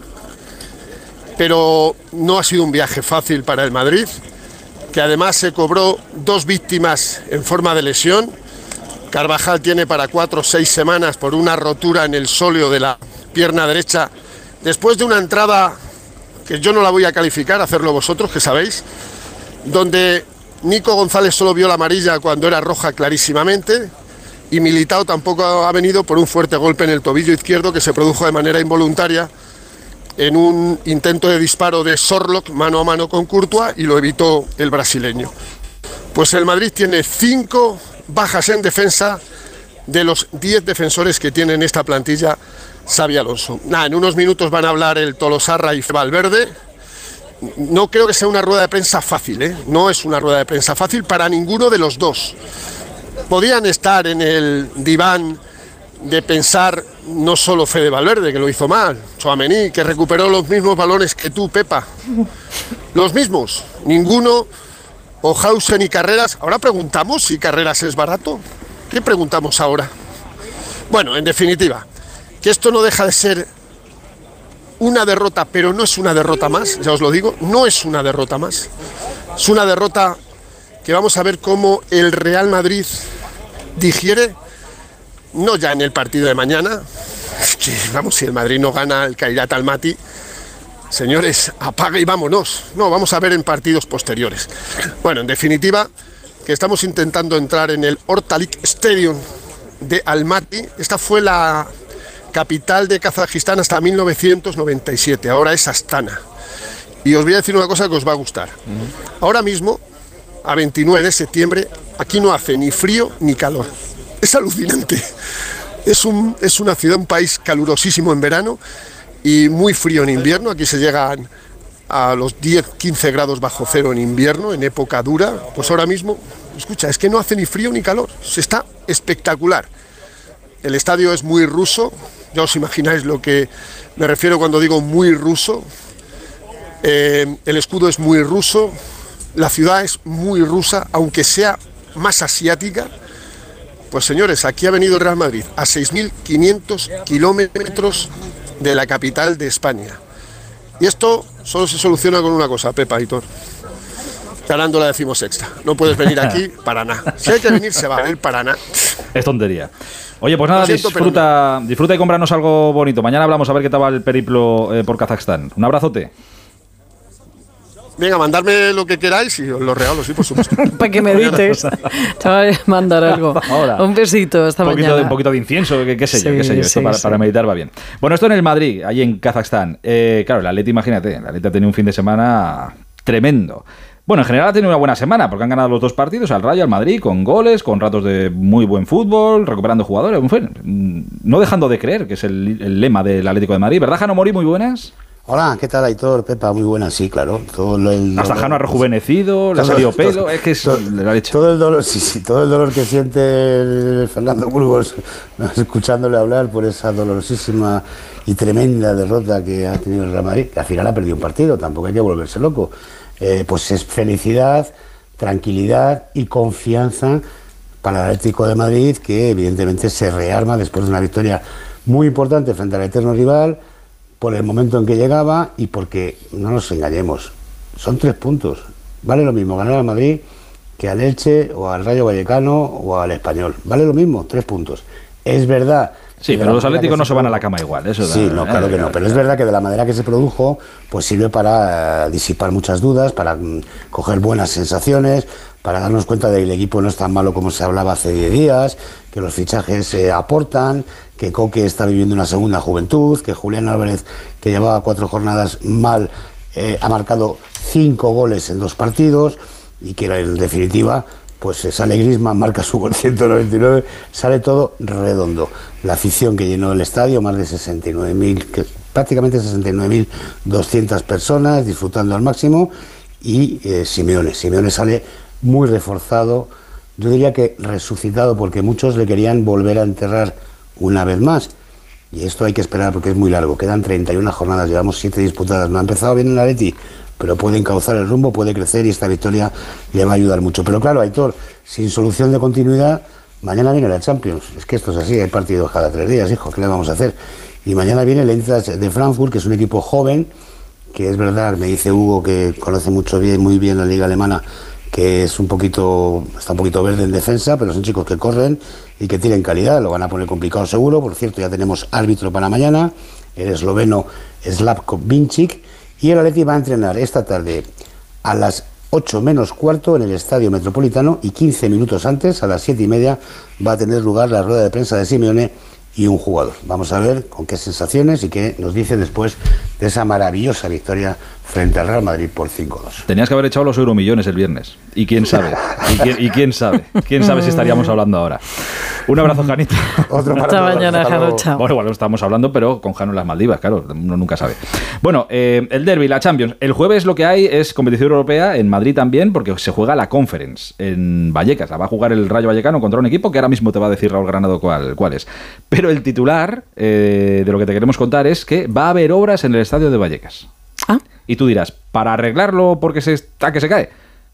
Pero no ha sido un viaje fácil para el Madrid, que además se cobró dos víctimas en forma de lesión. Carvajal tiene para cuatro o seis semanas por una rotura en el sóleo de la pierna derecha, después de una entrada que yo no la voy a calificar, hacerlo vosotros, que sabéis, donde Nico González solo vio la amarilla cuando era roja clarísimamente, y Militao tampoco ha venido por un fuerte golpe en el tobillo izquierdo que se produjo de manera involuntaria en un intento de disparo de Sorlock mano a mano con Courtois y lo evitó el brasileño. Pues el Madrid tiene cinco bajas en defensa de los diez defensores que tiene en esta plantilla Xabi Alonso. Nada, en unos minutos van a hablar el Tolosarra y Valverde. No creo que sea una rueda de prensa fácil, ¿eh? No es una rueda de prensa fácil para ninguno de los dos. Podían estar en el diván de pensar no solo Fede Valverde, que lo hizo mal, Tchouaméni, que recuperó los mismos balones que tú, Pepa. Los mismos. Ninguno, o Hausen y Carreras. Ahora preguntamos si Carreras es barato. ¿Qué preguntamos ahora? Bueno, en definitiva, que esto no deja de ser una derrota, pero no es una derrota más, ya os lo digo, no es una derrota más. Es una derrota que vamos a ver cómo el Real Madrid digiere. No ya en el partido de mañana, es que vamos, si el Madrid no gana el Kairat Almaty, señores, apaga y vámonos. No, vamos a ver en partidos posteriores. Bueno, en definitiva, que estamos intentando entrar en el Ortalik Stadium de Almaty. Esta fue la capital de Kazajistán hasta mil novecientos noventa y siete, ahora es Astana. Y os voy a decir una cosa que os va a gustar. Ahora mismo, a veintinueve de septiembre, aquí no hace ni frío ni calor. Es alucinante. Es, un, es una ciudad, un país calurosísimo en verano y muy frío en invierno. Aquí se llegan a los diez, quince grados bajo cero en invierno, en época dura. Pues ahora mismo, escucha, es que no hace ni frío ni calor. Se está espectacular. el estadio es muy ruso, ya os imagináis lo que me refiero cuando digo muy ruso. Eh, el escudo es muy ruso, la ciudad es muy rusa, aunque sea más asiática. Pues señores, aquí ha venido el Real Madrid a seis mil quinientos kilómetros de la capital de España. Y esto solo se soluciona con una cosa, Pepa, Aitor. Ganando la decimosexta. No puedes venir aquí para nada. Si hay que venir, se va a venir para nada. Es tontería. Oye, pues nada, siento, disfruta, no. disfruta y cómpranos algo bonito. Mañana hablamos a ver qué tal va el periplo eh, por Kazajstán. Un abrazote. Venga, mandarme lo que queráis y os lo regalo, sí, por supuesto. Para que medites. Te voy a mandar algo. Ahora, un besito, hasta un mañana. De, un poquito de incienso, qué, qué sé sí, yo, qué sé yo. Esto sí, para, sí. para meditar va bien. Bueno, esto en el Madrid, ahí en Kazajstán. Eh, claro, el Atleti, imagínate, el Atleti ha tenido un fin de semana tremendo. Bueno, en general ha tenido una buena semana, porque han ganado los dos partidos, al Rayo, al Madrid, con goles, con ratos de muy buen fútbol, recuperando jugadores, en fin, no dejando de creer, que es el, el lema del Atlético de Madrid. ¿Verdad, Jano Mori? Muy buenas. Hola, ¿qué tal, Aitor? Pepa, muy buena, sí, claro. Todo el, Hasta Jano ha rejuvenecido, le ha salido pelo, todo, es que es todo, la leche. Todo el dolor, sí, sí, todo el dolor que siente el Fernando Burgos escuchándole hablar por esa dolorosísima y tremenda derrota que ha tenido el Real Madrid, que al final ha perdido un partido, tampoco hay que volverse loco. Eh, pues es felicidad, tranquilidad y confianza para el Atlético de Madrid, que evidentemente se rearma después de una victoria muy importante frente al eterno rival, por el momento en que llegaba y porque, no nos engañemos, son tres puntos. Vale lo mismo ganar al Madrid que al Elche o al Rayo Vallecano o al Español. Vale lo mismo, tres puntos. Es verdad. Sí, pero los atléticos no se van a la cama igual. Eso sí, da, no, claro eh, que no. Pero es verdad que de la manera que se produjo, pues sirve para uh, disipar muchas dudas, para um, coger buenas sensaciones, para darnos cuenta de que el equipo no es tan malo como se hablaba hace diez días, que los fichajes eh, aportan, que Coque está viviendo una segunda juventud, que Julián Álvarez, que llevaba cuatro jornadas mal, eh, ha marcado cinco goles en dos partidos y que en definitiva pues sale Griezmann, marca su gol ciento noventa y nueve, sale todo redondo. La afición que llenó el estadio, más de sesenta y nueve mil, prácticamente sesenta y nueve mil doscientas personas disfrutando al máximo, y eh, Simeone, Simeone sale muy reforzado, yo diría que resucitado, porque muchos le querían volver a enterrar una vez más, y esto hay que esperar porque es muy largo, quedan treinta y una jornadas, llevamos siete disputadas, no ha empezado bien el Atleti, pero puede encauzar el rumbo, puede crecer y esta victoria le va a ayudar mucho. Pero claro, Aitor, sin solución de continuidad, mañana viene la Champions. Es que esto es así, hay partidos cada tres días, hijo, ¿qué le vamos a hacer? Y mañana viene el Eintracht de Frankfurt, que es un equipo joven, que es verdad, me dice Hugo, que conoce mucho bien, muy bien la liga alemana, que es un poquito, está un poquito verde en defensa, pero son chicos que corren y que tienen calidad, lo van a poner complicado seguro. Por cierto, ya tenemos árbitro para mañana, el esloveno Slavko Vincic. Y el Atleti va a entrenar esta tarde a las ocho menos cuarto en el Estadio Metropolitano, y quince minutos antes, a las siete y media, va a tener lugar la rueda de prensa de Simeone y un jugador. Vamos a ver con qué sensaciones y qué nos dice después de esa maravillosa victoria frente al Real Madrid por cinco dos. Tenías que haber echado los euromillones el viernes. Y quién sabe. ¿Y quién, y quién sabe? ¿Quién sabe si estaríamos hablando ahora? Un abrazo, Janito. Otro para Hasta mañana, Jano. Chao. Bueno, igual lo estamos hablando, pero con Jano en las Maldivas, claro. Uno nunca sabe. Bueno, eh, el derbi, la Champions. El jueves lo que hay es competición europea en Madrid también, porque se juega la Conference en Vallecas. La va a jugar el Rayo Vallecano contra un equipo que ahora mismo te va a decir Raúl Granado cuál, cuál es. Pero el titular eh, de lo que te queremos contar es que va a haber obras en el estadio de Vallecas. ¿Ah? Y tú dirás, ¿para arreglarlo porque se está que se cae?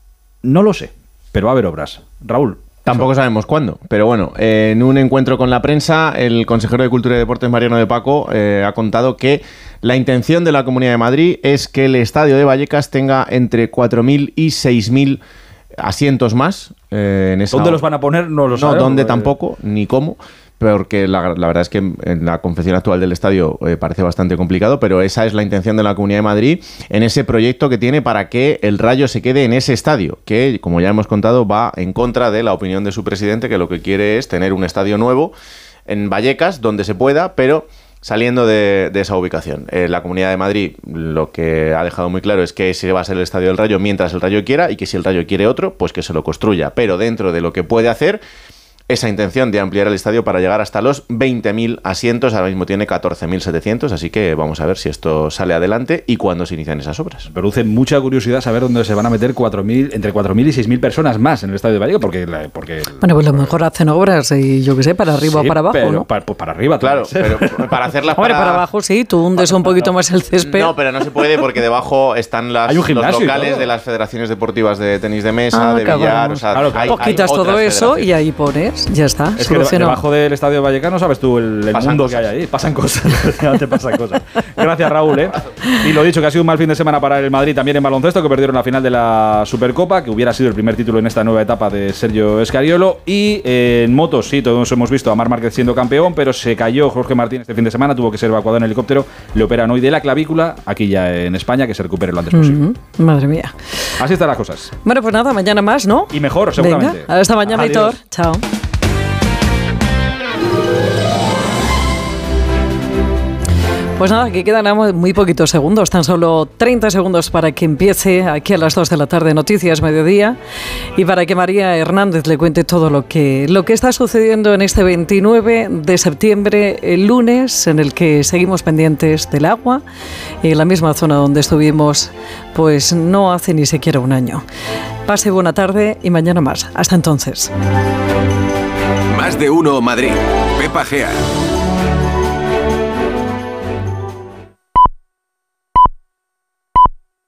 No lo sé, pero va a haber obras. Raúl. Tampoco sabemos cuándo, pero bueno, eh, en un encuentro con la prensa, el consejero de Cultura y Deportes, Mariano de Paco, eh, ha contado que la intención de la Comunidad de Madrid es que el estadio de Vallecas tenga entre cuatro mil y seis mil asientos más. Eh, en esa... ¿Dónde los van a poner? No lo sabemos. No, dónde tampoco, ni cómo. Porque la, la verdad es que en la confección actual del estadio eh, parece bastante complicado, pero esa es la intención de la Comunidad de Madrid en ese proyecto que tiene para que el Rayo se quede en ese estadio, que, como ya hemos contado, va en contra de la opinión de su presidente, que lo que quiere es tener un estadio nuevo en Vallecas, donde se pueda, pero saliendo de, de esa ubicación. Eh, la Comunidad de Madrid lo que ha dejado muy claro es que ese va a ser el estadio del Rayo mientras el Rayo quiera, y que si el Rayo quiere otro, pues que se lo construya, pero dentro de lo que puede hacer, esa intención de ampliar el estadio para llegar hasta los veinte mil asientos. Ahora mismo tiene catorce mil setecientos, así que vamos a ver si esto sale adelante y cuándo se inician esas obras. Produce mucha curiosidad saber dónde se van a meter cuatro mil, entre cuatro mil y seis mil personas más en el estadio de Vallecas, porque, porque... Bueno, pues a lo mejor hacen obras y yo qué sé, para arriba sí, o para abajo, pero, ¿no? Para, pues para arriba, claro, pero para hacerlas Hombre, para... para abajo sí, tú hundes un poquito más el césped. No, pero no se puede porque debajo están las, hay un los locales de las federaciones deportivas de tenis de mesa, ah, de billar, o sea, claro, claro. hay, pues quitas hay todo eso y ahí pones, ya está. Es que debajo del estadio de Vallecas no sabes tú el, el mundo cosas. que hay ahí. Pasan cosas, te pasan cosas. Gracias, Raúl. ¿eh? Y lo dicho, que ha sido un mal fin de semana para el Madrid también en baloncesto, que perdieron la final de la Supercopa, que hubiera sido el primer título en esta nueva etapa de Sergio Escariolo. Y eh, en motos, sí, todos hemos visto a Marc Márquez siendo campeón, pero se cayó Jorge Martín este fin de semana, tuvo que ser evacuado en helicóptero. Le operan hoy de la clavícula, aquí ya en España, que se recupere lo antes posible. Mm-hmm. Madre mía. Así están las cosas. Bueno, pues nada, mañana más, ¿no? Y mejor, seguramente. Venga, hasta mañana, Aitor. Chao. Pues nada, aquí quedan muy poquitos segundos, tan solo treinta segundos para que empiece aquí a las dos de la tarde Noticias Mediodía y para que María Hernández le cuente todo lo que, lo que está sucediendo en este veintinueve de septiembre, el lunes, en el que seguimos pendientes del agua, en la misma zona donde estuvimos pues no hace ni siquiera un año. Pase buena tarde y mañana más. Hasta entonces. Más de uno Madrid. Pepa Gea.